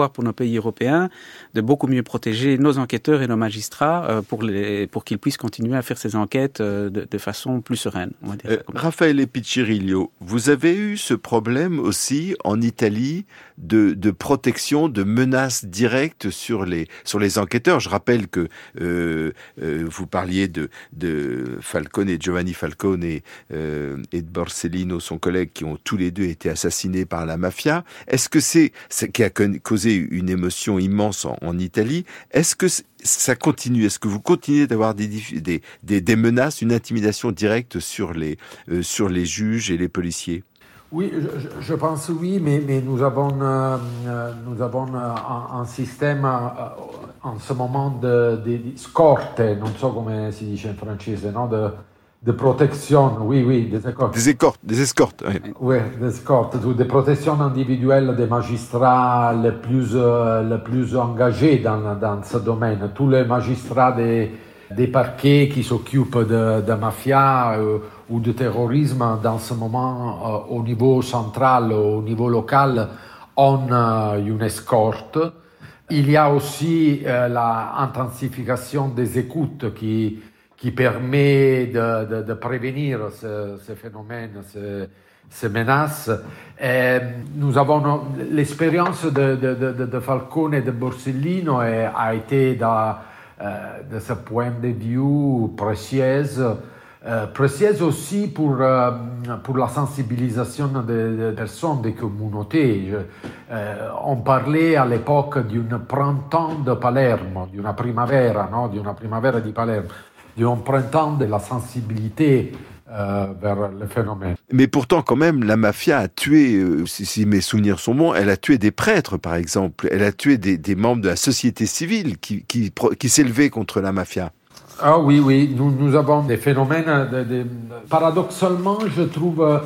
devoir pour nos pays européens de beaucoup mieux protéger nos enquêteurs et nos magistrats euh, pour, les, pour qu'ils puissent continuer à faire ces enquêtes euh, de, de façon plus sereine. On va dire euh, ça comme Raffaele Piccirillo, vous avez eu ce problème aussi en Italie de, de protection, de menaces directes sur les, sur les enquêteurs. Je rappelle que euh, euh, vous parliez de, de Falcone, Giovanni Falcone et, euh, et de Borsellino, son collègue, qui ont tous les deux été assassinés par la mafia. Est-ce que c'est, c'est qui a causé une émotion immense en, en Italie? Est-ce que ça continue? Est-ce que vous continuez d'avoir des, des, des, des menaces, une intimidation directe sur les, euh, sur les juges et les policiers? Oui, je, je pense oui, mais, mais nous avons, euh, nous avons un, un système euh, en ce moment de, de, de scorte, non so come si dice in francese, no? de, de protection, oui, oui, des escortes. Des escortes, des escortes, oui. Oui, des escortes, de protection individuelle des magistrats les plus, euh, les plus engagés dans, dans ce domaine. Tous les magistrats des, des parquets qui s'occupent de, de mafia euh, ou de terrorisme dans ce moment euh, au niveau central, au niveau local, ont euh, une escorte. Il y a aussi euh, l'intensification des écoutes qui, qui permet de, de, de prévenir ce, ce phénomène, ce, ces menaces. Et nous avons l'expérience de, de, de, de Falcone et de Borsellino et a été dans, euh, de ce point de vue précieuse. Euh, précieuse aussi pour, euh, pour la sensibilisation des, des personnes, des communautés. Je, euh, on parlait à l'époque d'un printemps de Palerme, d'une primavera, no? D'une primavera di Palerme, d'un printemps de la sensibilité euh, vers le phénomène. Mais pourtant, quand même, la mafia a tué, euh, si, si mes souvenirs sont bons, elle a tué des prêtres, par exemple. Elle a tué des, des membres de la société civile qui, qui, qui s'élevaient contre la mafia. Ah oui, oui, nous, nous avons des phénomènes. De, de... Paradoxalement, je trouve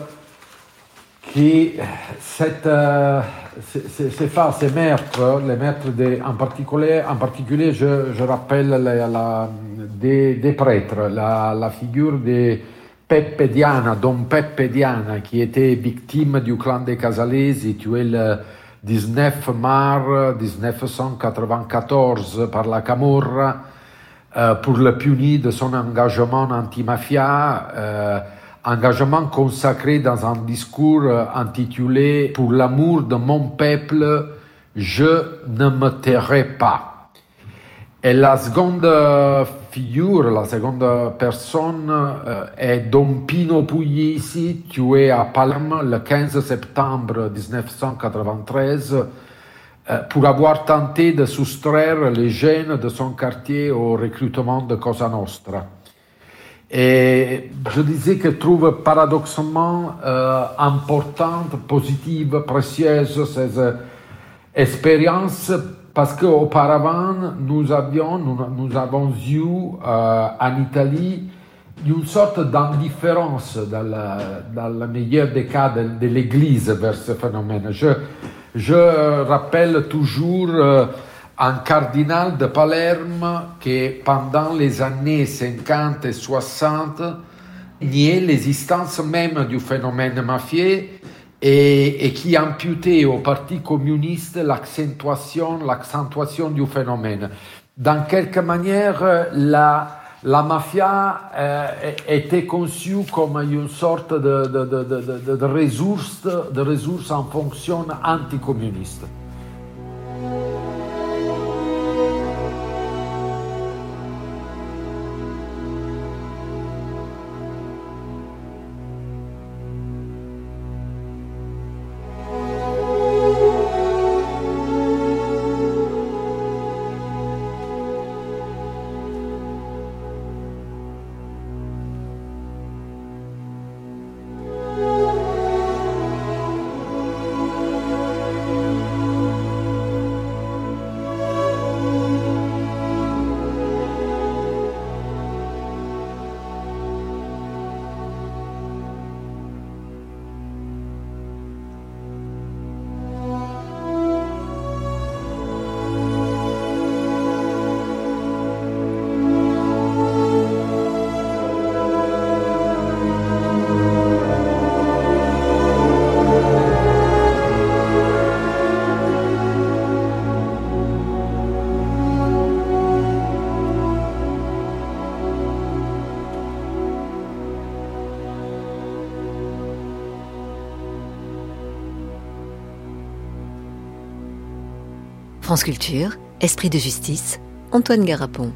que cette, euh, ces, ces faits, ces meurtres, les meurtres de, en particulier, en particulier je, je rappelle la, la, des, des prêtres, la, la figure de Peppe Diana, Don Peppe Diana, qui était victime du clan des Casalesi, tué le dix-neuf mars dix-neuf cent quatre-vingt-quatorze par la Camorra, euh, pour le punir de son engagement anti-mafia, euh, engagement consacré dans un discours euh, intitulé « Pour l'amour de mon peuple, je ne me tairai pas ». Et la seconde figure, la seconde personne euh, est Don Pino Puglisi, tué à Palerme le quinze septembre dix-neuf cent quatre-vingt-treize euh, pour avoir tenté de soustraire les jeunes de son quartier au recrutement de Cosa Nostra. Et je disais que je trouve paradoxalement euh, importante, positive, précieuse ces euh, expériences, parce qu'auparavant, nous avions, nous, nous avons eu euh, en Italie une sorte d'indifférence dans, la, dans le meilleur des cas de, de l'Église vers ce phénomène. Je, je rappelle toujours euh, un cardinal de Palerme qui, pendant les années cinquante et soixante, niait l'existence même du phénomène mafieux et, et qui imputait au Parti communiste l'accentuation, l'accentuation du phénomène. Dans quelque manière, la, la mafia euh, était conçue comme une sorte de, de, de, de, de, de, ressource, de ressource en fonction anticommuniste. France Culture, Esprit de justice, Antoine Garapon.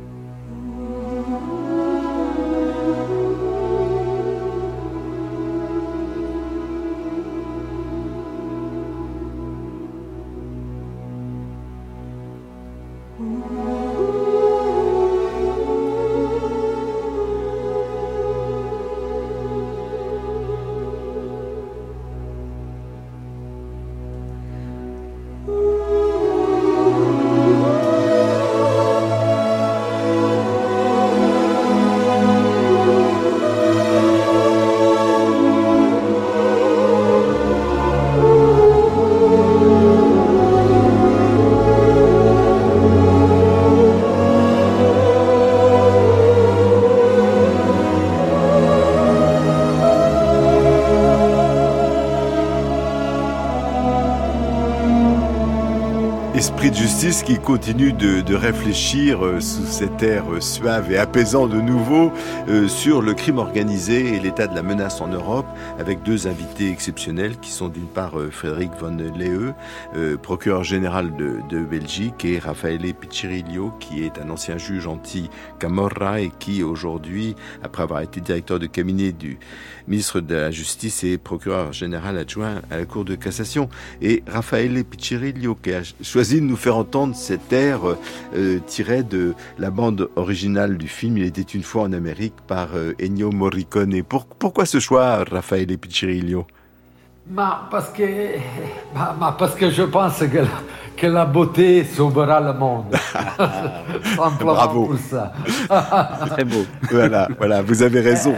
Esprit de justice qui continue de, de réfléchir euh, sous cet air euh, suave et apaisant de nouveau euh, sur le crime organisé et l'état de la menace en Europe, avec deux invités exceptionnels qui sont d'une part euh, Frédéric von Lehe, euh, procureur général de, de Belgique, et Raffaele Piccirillo, qui est un ancien juge anti-Camorra et qui aujourd'hui, après avoir été directeur de cabinet du ministre de la Justice, est procureur général adjoint à la Cour de cassation. Et Raffaele Piccirillo qui a choisi de nous faire entendre cet air euh, tiré de la bande originale du film Il était une fois en Amérique par euh, Ennio Morricone. Pour, pourquoi ce choix, Raffaele Piccirillo? Ma parce que, ma, ma parce que je pense que la, que la beauté sauvera le monde. Simplement Bravo. pour ça. Très beau. Voilà, voilà, vous avez raison.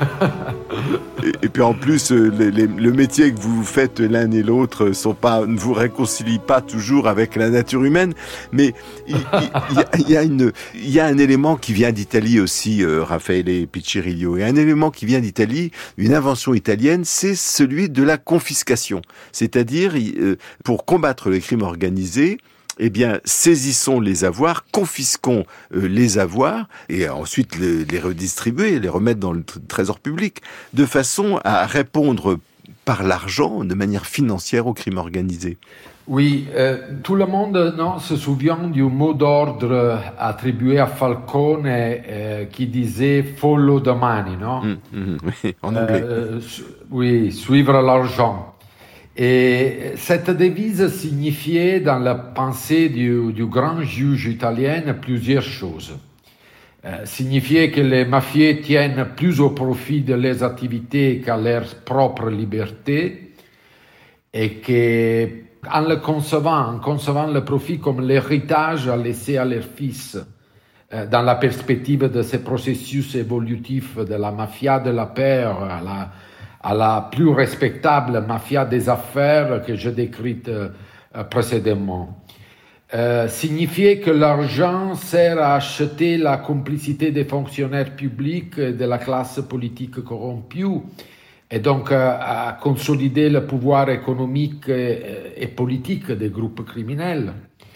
Et, et puis en plus, les, les, le métier que vous faites l'un et l'autre sont pas, ne vous réconcilient pas toujours avec la nature humaine, mais il, il, il, y, a une, il y a un élément qui vient d'Italie aussi, euh, Raffaele Piccirillo, et un élément qui vient d'Italie, une invention italienne, c'est celui de la confiscation. C'est-à-dire, euh, pour combattre les crimes organisés, eh bien, saisissons les avoirs, confisquons euh, les avoirs, et ensuite les, les redistribuer, les remettre dans le trésor public, de façon à répondre par l'argent, de manière financière, au crime organisé. Oui, euh, tout le monde non, se souvient du mot d'ordre attribué à Falcone euh, qui disait « follow the money », non? Mmh, mmh, oui, en anglais. Euh, su- oui, suivre l'argent. Et cette devise signifiait dans la pensée du, du grand juge italien plusieurs choses. Euh, signifiait que les mafieux tiennent plus au profit de leurs activités qu'à leur propre liberté, et que, en le concevant, en concevant le profit comme l'héritage à laisser à leurs fils, euh, dans la perspective de ces processus évolutifs de la mafia de la peur à la à la plus respectable mafia des affaires que j'ai décrite euh, précédemment. Euh, signifiait que l'argent sert à acheter la complicité des fonctionnaires publics et de la classe politique corrompue, et donc euh, à consolider le pouvoir économique et, et politique des groupes criminels.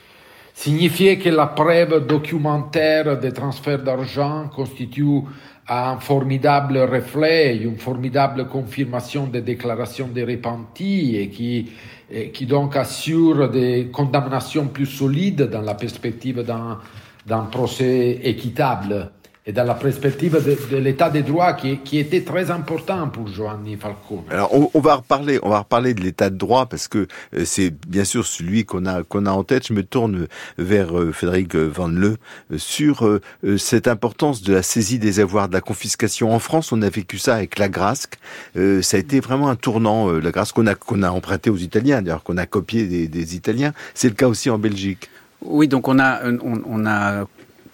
Signifiait que la preuve documentaire des transferts d'argent constitue un formidable reflet, une formidable confirmation des déclarations des repentis, et qui, et qui donc assure des condamnations plus solides dans la perspective d'un, d'un procès équitable et dans la perspective de, de l'état des droits qui, qui était très important pour Giovanni Falcone. Alors on, on va reparler, on va reparler de l'état de droit parce que euh, c'est bien sûr celui qu'on a qu'on a en tête. Je me tourne vers euh, Frédéric van Lehe euh, sur euh, cette importance de la saisie des avoirs, de la confiscation. En France, on a vécu ça avec l'Agrasc. Euh, ça a été vraiment un tournant. Euh, L'Agrasc qu'on a qu'on a emprunté aux Italiens, d'ailleurs qu'on a copié des, des Italiens. C'est le cas aussi en Belgique. Oui, donc on a on, on a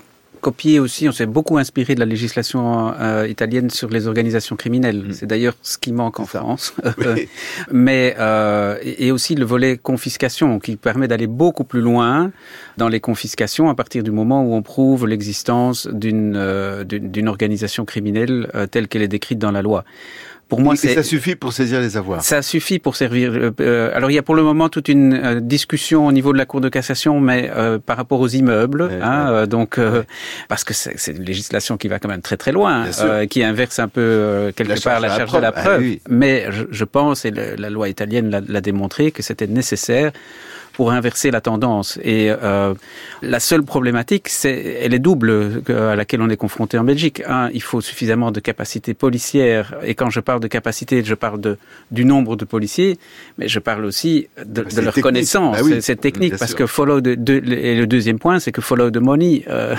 copié aussi, on s'est beaucoup inspiré de la législation euh, italienne sur les organisations criminelles. Mmh. C'est d'ailleurs ce qui manque en C'est France. Oui. Mais euh, et aussi le volet confiscation qui permet d'aller beaucoup plus loin dans les confiscations à partir du moment où on prouve l'existence d'une euh, d'une, d'une organisation criminelle euh, telle qu'elle est décrite dans la loi. Pour moi, et c'est, ça suffit pour saisir les avoirs. Ça suffit pour servir. Euh, alors, il y a pour le moment toute une euh, discussion au niveau de la Cour de cassation, mais euh, par rapport aux immeubles, ouais, hein, ouais. Euh, donc euh, ouais. parce que c'est, c'est une législation qui va quand même très très loin, euh, qui inverse un peu euh, quelque la part la charge de la preuve. Ah, oui. Mais je, je pense, et le, la loi italienne l'a, l'a démontré, que c'était nécessaire pour inverser la tendance. Et euh, la seule problématique, c'est, elle est double à laquelle on est confronté en Belgique. Un, il faut suffisamment de capacités policières. Et quand je parle de capacité, je parle de, du nombre de policiers, mais je parle aussi de, de leur technique. connaissance. Bah oui, c'est technique, parce sûr. que follow the, de, et le deuxième point, c'est que follow the money, euh,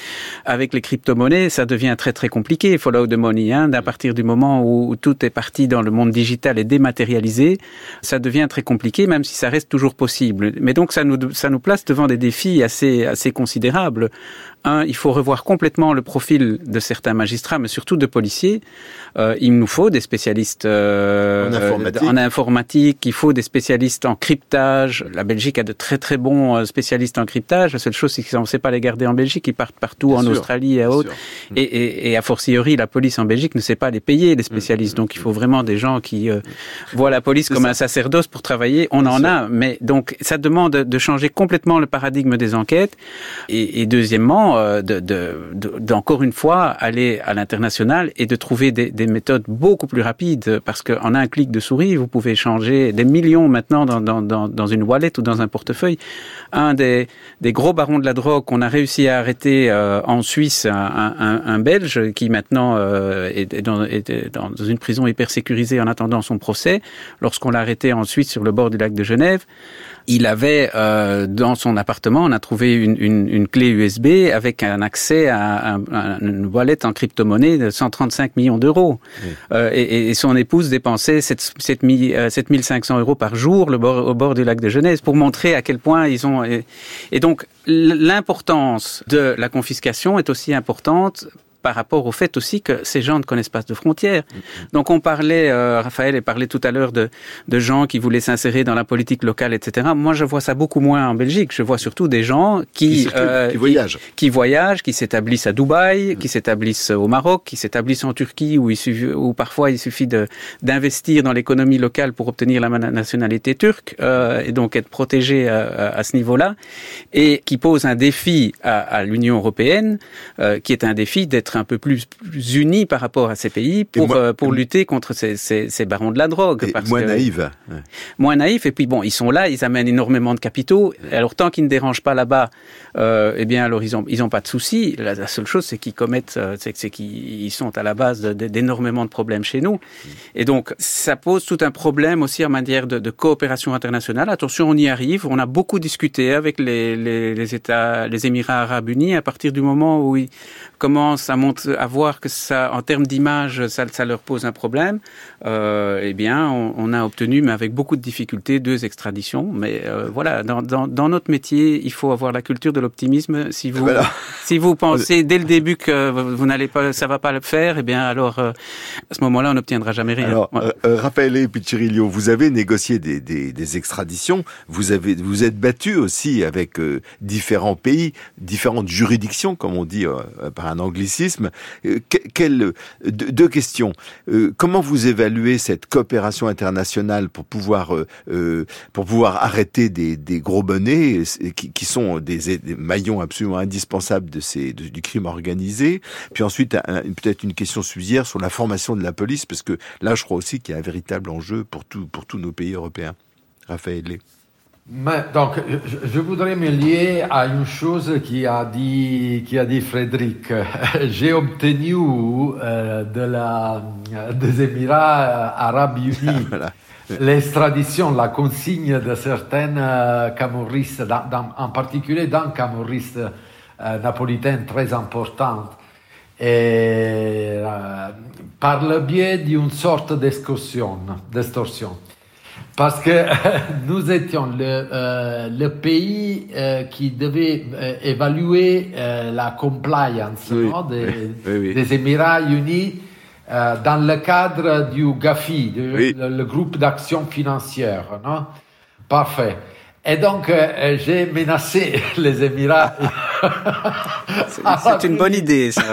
avec les crypto-monnaies, ça devient très très compliqué. Follow the money, hein, à partir du moment où tout est parti dans le monde digital et dématérialisé, ça devient très compliqué, même si ça reste toujours possible. Mais donc ça nous ça nous place devant des défis assez assez considérables. Un, il faut revoir complètement le profil de certains magistrats, mais surtout de policiers. Euh, il nous faut des spécialistes euh, en, informatique. en informatique, il faut des spécialistes en cryptage. La Belgique a de très très bons spécialistes en cryptage. La seule chose, c'est qu'on ne sait pas les garder en Belgique. Ils partent partout, Bien en sûr. Australie et autres. Et, et, et a fortiori, la police en Belgique ne sait pas les payer, les spécialistes. Donc il faut vraiment des gens qui euh, voient la police c'est comme ça. un sacerdoce pour travailler. On Bien en sûr. a, mais donc ça demande de changer complètement le paradigme des enquêtes. Et, et deuxièmement, De, de, de, d'encore une fois aller à l'international et de trouver des, des méthodes beaucoup plus rapides, parce qu'en un clic de souris, vous pouvez changer des millions maintenant dans, dans, dans, dans une wallet ou dans un portefeuille. Un des, des gros barons de la drogue qu'on a réussi à arrêter euh, en Suisse, un, un, un Belge qui maintenant euh, est, dans, est dans une prison hyper sécurisée en attendant son procès, lorsqu'on l'a arrêté en Suisse sur le bord du lac de Genève, il avait euh, dans son appartement, on a trouvé une, une, une clé U S B avec un accès à, à, à une wallet en crypto-monnaie de cent trente-cinq millions d'euros. Oui. Euh, et, et son épouse dépensait sept mille cinq cents euros par jour le bord, au bord du lac de Genève pour montrer à quel point ils ont... Et, et donc, l'importance de la confiscation est aussi importante par rapport au fait aussi que ces gens ne connaissent pas de frontières. Mm-hmm. Donc on parlait, euh, Raphaël parlait tout à l'heure de, de gens qui voulaient s'insérer dans la politique locale, et cetera. Moi, je vois ça beaucoup moins en Belgique. Je vois surtout des gens qui, qui, euh, qui voyagent, qui, qui voyagent, qui s'établissent à Dubaï, mm-hmm. qui s'établissent au Maroc, qui s'établissent en Turquie, où, il suffit, où parfois il suffit de, d'investir dans l'économie locale pour obtenir la nationalité turque, euh, et donc être protégé à, à ce niveau-là, et qui pose un défi à, à l'Union européenne, euh, qui est un défi d'être un peu plus, plus unis par rapport à ces pays pour, moi, euh, pour lutter contre ces, ces, ces barons de la drogue. Et parce moins que, naïfs. Ouais. Moins naïfs. Et puis bon, ils sont là, ils amènent énormément de capitaux. Alors tant qu'ils ne dérangent pas là-bas, euh, eh bien alors ils ont, ils ont pas de soucis. La, la seule chose, c'est qu'ils commettent, c'est, c'est qu'ils sont à la base de, de, d'énormément de problèmes chez nous. Et donc ça pose tout un problème aussi en matière de, de coopération internationale. Attention, on y arrive. On a beaucoup discuté avec les, les, les États, les Émirats Arabes Unis à partir du moment où ils commencent à monter, à voir que ça, en termes d'image, ça, ça leur pose un problème. Euh, eh bien, on, on a obtenu, mais avec beaucoup de difficultés, deux extraditions. Mais euh, voilà, dans, dans, dans notre métier, il faut avoir la culture de l'optimisme. Si vous, voilà. si vous pensez dès le début que vous n'allez pas, ça va pas le faire, eh bien alors euh, à ce moment-là, on n'obtiendra jamais rien. Alors, ouais. euh, Raphaël Piccirillo, vous avez négocié des, des, des extraditions. Vous avez, vous êtes battu aussi avec euh, différents pays, différentes juridictions, comme on dit euh, par un anglicisme. Euh, que, quelle, deux, deux questions. Euh, comment vous évaluez cette coopération internationale pour pouvoir euh, euh, pour pouvoir arrêter des, des gros bonnets qui, qui sont des, des maillons absolument indispensables de ces de, du crime organisé. Puis ensuite, un, peut-être une question subsidiaire sur la formation de la police, parce que là, je crois aussi qu'il y a un véritable enjeu pour tout, pour tous nos pays européens. Raphaël Lé. Mais, donc, je, je voudrais me lier à une chose qui a dit, qui a dit Frédéric. J'ai obtenu euh, de la, des Émirats Arabes Unis voilà. l'extradition, la consigne de certaines euh, camorristes, dans, dans, en particulier d'un camorriste euh, napolitain très important, et, euh, par le biais d'une sorte d'extorsion. d'extorsion. Parce que nous étions le, euh, le pays euh, qui devait euh, évaluer euh, la compliance oui, non, des, oui, oui. des Émirats Unis euh, dans le cadre du GAFI, du, oui. le, le groupe d'action financière. Non? Parfait. Et donc, euh, j'ai menacé les Émirats. c'est, c'est une bonne idée, ça.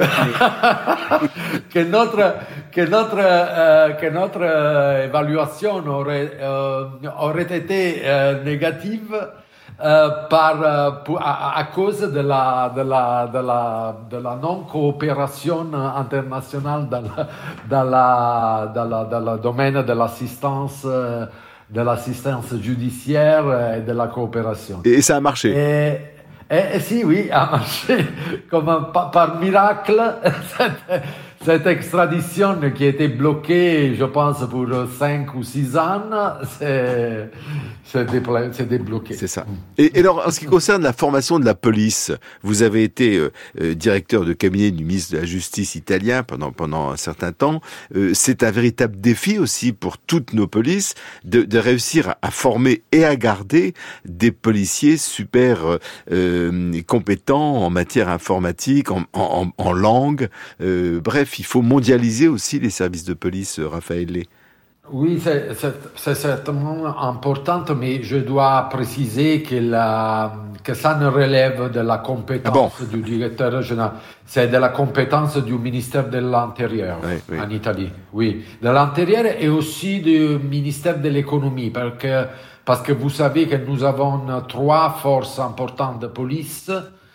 que notre, que notre, euh, que notre euh, évaluation aurait, euh, aurait été euh, négative euh, par, euh, pour, à, à cause de la, de la, de la, de la non-coopération internationale dans, la, dans, la, dans, la, dans le domaine de l'assistance euh, de l'assistance judiciaire et de la coopération. Et ça a marché. Et, et, et si, oui, a marché comme un, par, par miracle. cette, cette extradition qui était bloquée, je pense, pour cinq ou six ans, c'est, c'est, dépla- c'est débloqué. C'est ça. Et, et alors, en ce qui concerne la formation de la police, vous avez été euh, euh, directeur de cabinet du ministre de la Justice italien pendant pendant un certain temps. Euh, c'est un véritable défi aussi pour toutes nos polices de, de réussir à, à former et à garder des policiers super euh, compétents en matière informatique, en, en, en langue. Euh, bref, il faut mondialiser aussi les services de police, Raffaele. Oui, c'est, c'est, c'est certainement important, mais je dois préciser que, la, que ça ne relève de la compétence ah bon. du directeur général. C'est de la compétence du ministère de l'Intérieur oui, oui. en Italie. Oui, de l'Intérieur et aussi du ministère de l'Économie, parce que, parce que vous savez que nous avons trois forces importantes de police.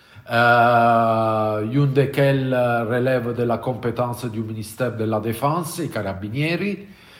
Euh, une desquelles relève de la compétence du ministère de la Défense et Carabinieri,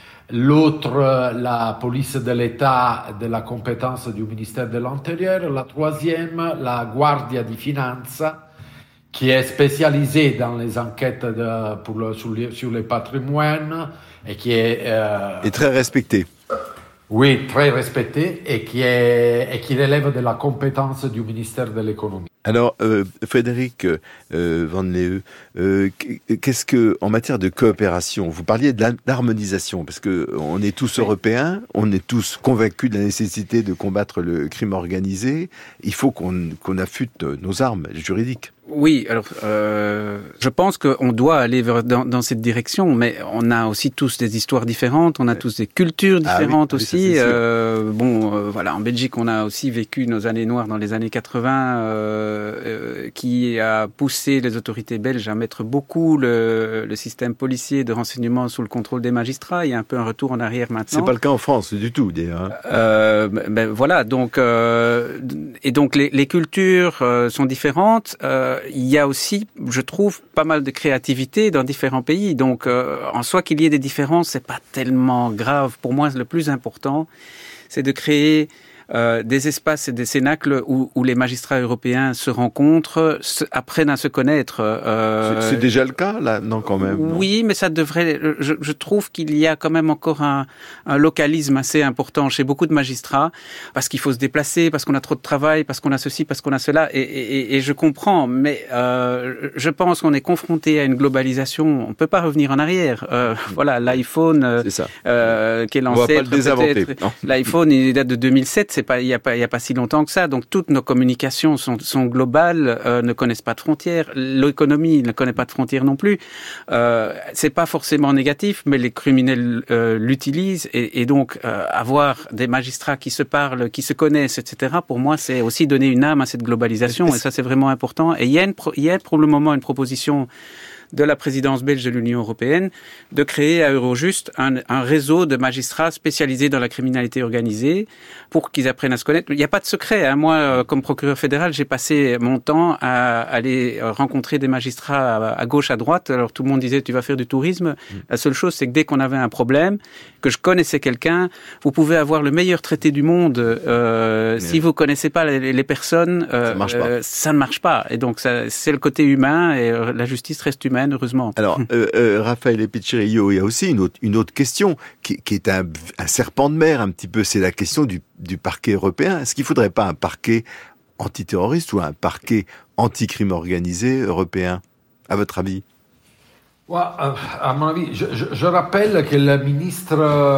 l'autre la police de l'État de la compétence du ministère de l'Intérieur, la troisième la Guardia di Finanza qui est spécialisée dans les enquêtes de, pour le, sur, les, sur les patrimoines et qui est euh, et très respectée. Oui, très respectée et qui est et qui relève de la compétence du ministère de l'Économie. Alors, euh, Frédéric euh, Van Leeuw, euh, qu'est-ce que, en matière de coopération, vous parliez de l'harmonisation, parce que on est tous oui. européens, on est tous convaincus de la nécessité de combattre le crime organisé. Il faut qu'on, qu'on affûte nos armes juridiques. Oui, alors euh, je pense qu'on doit aller vers, dans, dans cette direction, mais on a aussi tous des histoires différentes, on a tous des cultures différentes ah oui, aussi. Oui, euh, bon, euh, voilà, en Belgique, on a aussi vécu nos années noires dans les années quatre-vingts, euh, euh, qui a poussé les autorités belges à mettre beaucoup le, le système policier de renseignement sous le contrôle des magistrats. Il y a un peu un retour en arrière maintenant. C'est pas le cas en France du tout, d'ailleurs. Euh, ben voilà, donc euh, et donc les, les cultures euh, sont différentes. Euh, Il y a aussi, je trouve, pas mal de créativité dans différents pays. Donc, euh, en soi, qu'il y ait des différences, c'est pas tellement grave. Pour moi, le plus important, c'est de créer euh, des espaces et des cénacles où, où les magistrats européens se rencontrent, se, apprennent à se connaître. Euh... C'est, c'est déjà le cas, là, non, quand même. Non. Oui, mais ça devrait. Je, je trouve qu'il y a quand même encore un, un localisme assez important chez beaucoup de magistrats, parce qu'il faut se déplacer, parce qu'on a trop de travail, parce qu'on a ceci, parce qu'on a cela, et, et, et je comprends. Mais euh, je pense qu'on est confronté à une globalisation. On peut pas revenir en arrière. Euh, voilà, l'iPhone euh, euh, qui est l'ancêtre. On va pas le désinventer. L'iPhone, il date de deux mille sept. C'est pas, il y a pas, il y a pas si longtemps que ça. Donc toutes nos communications sont, sont globales, euh, ne connaissent pas de frontières. L'économie ne connaît pas de frontières non plus. Euh, c'est pas forcément négatif, mais les criminels euh, l'utilisent et, et donc euh, avoir des magistrats qui se parlent, qui se connaissent, et cetera. Pour moi, c'est aussi donner une âme à cette globalisation et ça, c'est vraiment important. Et il y a, une, il y a pour le moment une proposition de la présidence belge de l'Union européenne de créer à Eurojust un, un réseau de magistrats spécialisés dans la criminalité organisée pour qu'ils apprennent à se connaître. Il n'y a pas de secret. Hein. Moi, comme procureur fédéral, j'ai passé mon temps à aller rencontrer des magistrats à, à gauche, à droite. Alors tout le monde disait, tu vas faire du tourisme. Mmh. La seule chose, c'est que dès qu'on avait un problème, que je connaissais quelqu'un, vous pouvez avoir le meilleur traité du monde. Euh, si vous connaissez pas les, les personnes, euh, ça, marche pas. Euh, ça ne marche pas. Et donc, ça, c'est le côté humain et euh, la justice reste humaine. Heureusement. Alors, euh, euh, Raffaele Piccirillo, il y a aussi une autre, une autre question qui, qui est un, un serpent de mer un petit peu, c'est la question du, du parquet européen. Est-ce qu'il ne faudrait pas un parquet antiterroriste ou un parquet anti-crime organisé européen, à votre avis? Ouais, à mon avis, je, je, je rappelle que le ministre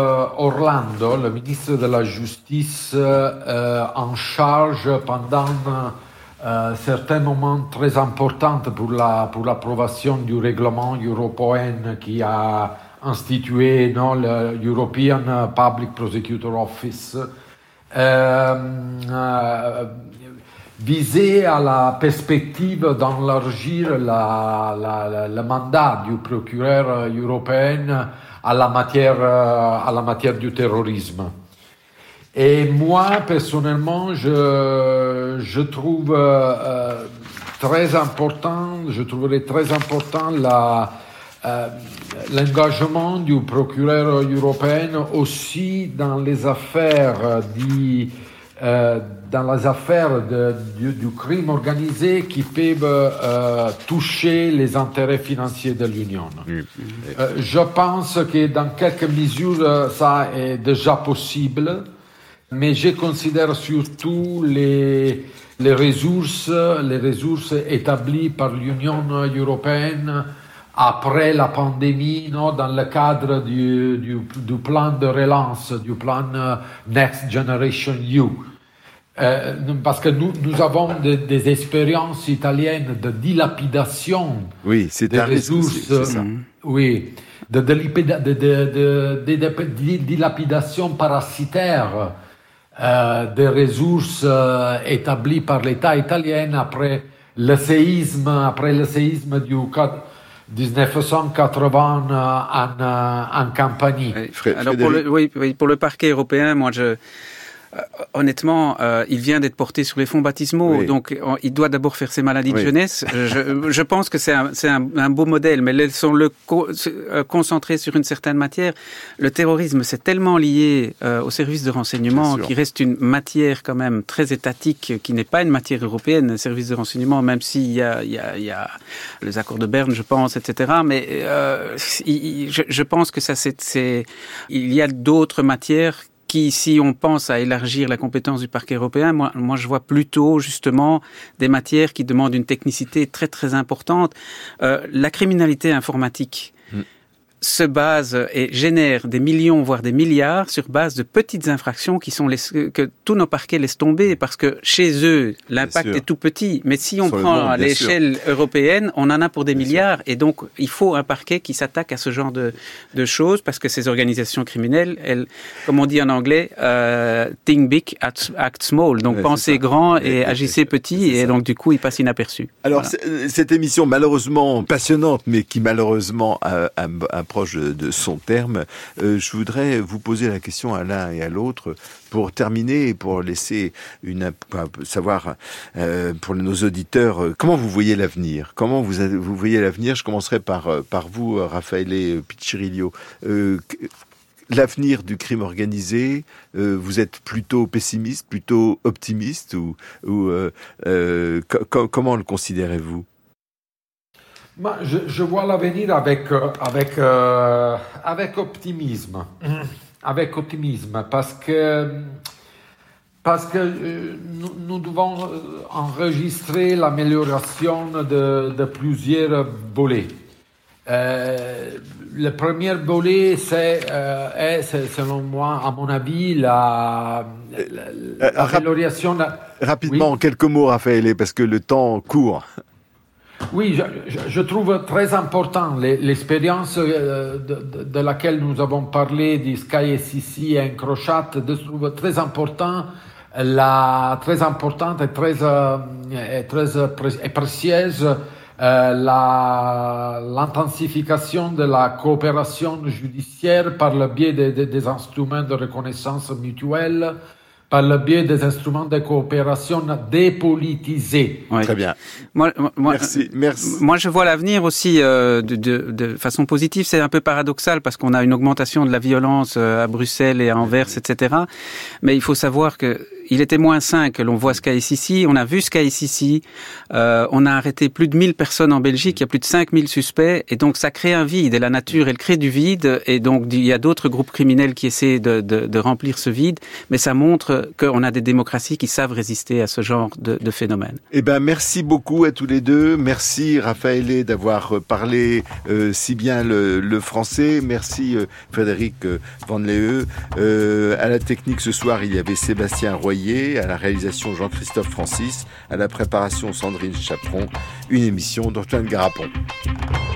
Orlando, le ministre de la Justice, euh, en charge pendant Euh, certains moments très importants pour, la, pour l'approbation du règlement européen qui a institué non, le European Public Prosecutor Office, euh, euh, visait à la perspective d'élargir la, la, la, le mandat du procureur européen à la matière, à la matière du terrorisme. Et moi, personnellement, je, je trouve euh, très important, je trouverais très important la, euh, l'engagement du procureur européen aussi dans les affaires du, euh, dans les affaires de, du, du crime organisé qui peuvent euh, toucher les intérêts financiers de l'Union. Mmh. Euh, je pense que dans quelques mesures, ça est déjà possible, mais je considère surtout les, les ressources, les ressources établies par l'Union européenne après la pandémie, non, dans le cadre du, du, du plan de relance, du plan Next Generation E U. Euh, parce que nous, nous avons de, des expériences italiennes de dilapidation oui, c'est des ressources, c'est, c'est ça. oui, de, de, de, de, de, de dilapidation parasitaire euh, des ressources euh, établies par l'État italien après le séisme, après le séisme du dix-neuf cent quatre-vingts en, en Campanie. Oui. Alors pour le, oui, oui, pour le parquet européen, moi je Euh, honnêtement, euh, il vient d'être porté sur les fonds baptismaux, oui. donc on, il doit d'abord faire ses maladies oui. de jeunesse. Je, je pense que c'est un, c'est un, un beau modèle, mais laissons-le co- euh, concentrer sur une certaine matière. Le terrorisme, c'est tellement lié euh, au service de renseignement qui reste une matière quand même très étatique, qui n'est pas une matière européenne, le service de renseignement, même s'il y a, il y a, il y a les accords de Berne, je pense, et cetera. Mais euh, il, je, je pense que ça, c'est, c'est, il y a d'autres matières qui, si on pense à élargir la compétence du parquet européen, moi, moi je vois plutôt justement des matières qui demandent une technicité très très importante. Euh, la criminalité informatique mmh. se base et génère des millions, voire des milliards, sur base de petites infractions qui sont les, que tous nos parquets laissent tomber, parce que chez eux, l'impact est tout petit. Mais si on sur prend monde, à l'échelle sûr. européenne, on en a pour des bien milliards. Sûr. Et donc, il faut un parquet qui s'attaque à ce genre de, de choses, parce que ces organisations criminelles, elles, comme on dit en anglais, euh, think big, act, act small. Donc, ouais, pensez grand et, et agissez petit. Et ça. Donc, du coup, ils passent inaperçus. Alors, voilà. Cette émission, malheureusement passionnante, mais qui malheureusement a, a, a proche de son terme, euh, je voudrais vous poser la question à l'un et à l'autre pour terminer et pour laisser une savoir euh, pour nos auditeurs euh, comment vous voyez l'avenir. Comment vous vous voyez l'avenir. Je commencerai par par vous, Raffaele Piccirillo. Euh, L'avenir du crime organisé, euh, vous êtes plutôt pessimiste, plutôt optimiste ou, ou euh, euh, co- comment le considérez-vous? Moi, je, je vois l'avenir avec, avec, euh, avec optimisme. Avec optimisme, parce que, parce que euh, nous, nous devons enregistrer l'amélioration de, de plusieurs volets. Euh, le premier volet, c'est, euh, est, c'est, selon moi, à mon avis, la, la, la l'amélioration... De... Rapidement, oui? en quelques mots, Raffaele, parce que le temps court. Oui, je, je trouve très important l'expérience de, de, de laquelle nous avons parlé du Sky S C C et Encrochat. Je trouve très important, la, très importante et très, et très et précieuse euh, la, l'intensification de la coopération judiciaire par le biais de, de, des instruments de reconnaissance mutuelle, par le biais des instruments de coopération dépolitisés. Oui. Très bien. Moi, moi, merci, merci. Moi, je vois l'avenir aussi euh, de, de, de façon positive. C'est un peu paradoxal parce qu'on a une augmentation de la violence euh, à Bruxelles et à Anvers, et cetera. Mais il faut savoir que il était moins cinq que l'on voit Sky S C C. On a vu Sky S C C. Euh, on a arrêté plus de mille personnes en Belgique. Il y a plus de cinq mille suspects. Et donc, ça crée un vide. Et la nature, elle crée du vide. Et donc, il y a d'autres groupes criminels qui essaient de, de, de remplir ce vide. Mais ça montre qu'on a des démocraties qui savent résister à ce genre de, de phénomène. Eh ben, merci beaucoup à tous les deux. Merci, Raffaele, d'avoir parlé euh, si bien le, le français. Merci, euh, Frédéric euh, Van Leeuw. Euh, à la technique ce soir, il y avait Sébastien Royer. À la réalisation Jean-Christophe Francis, à la préparation Sandrine Chaperon, une émission d'Antoine Garapon.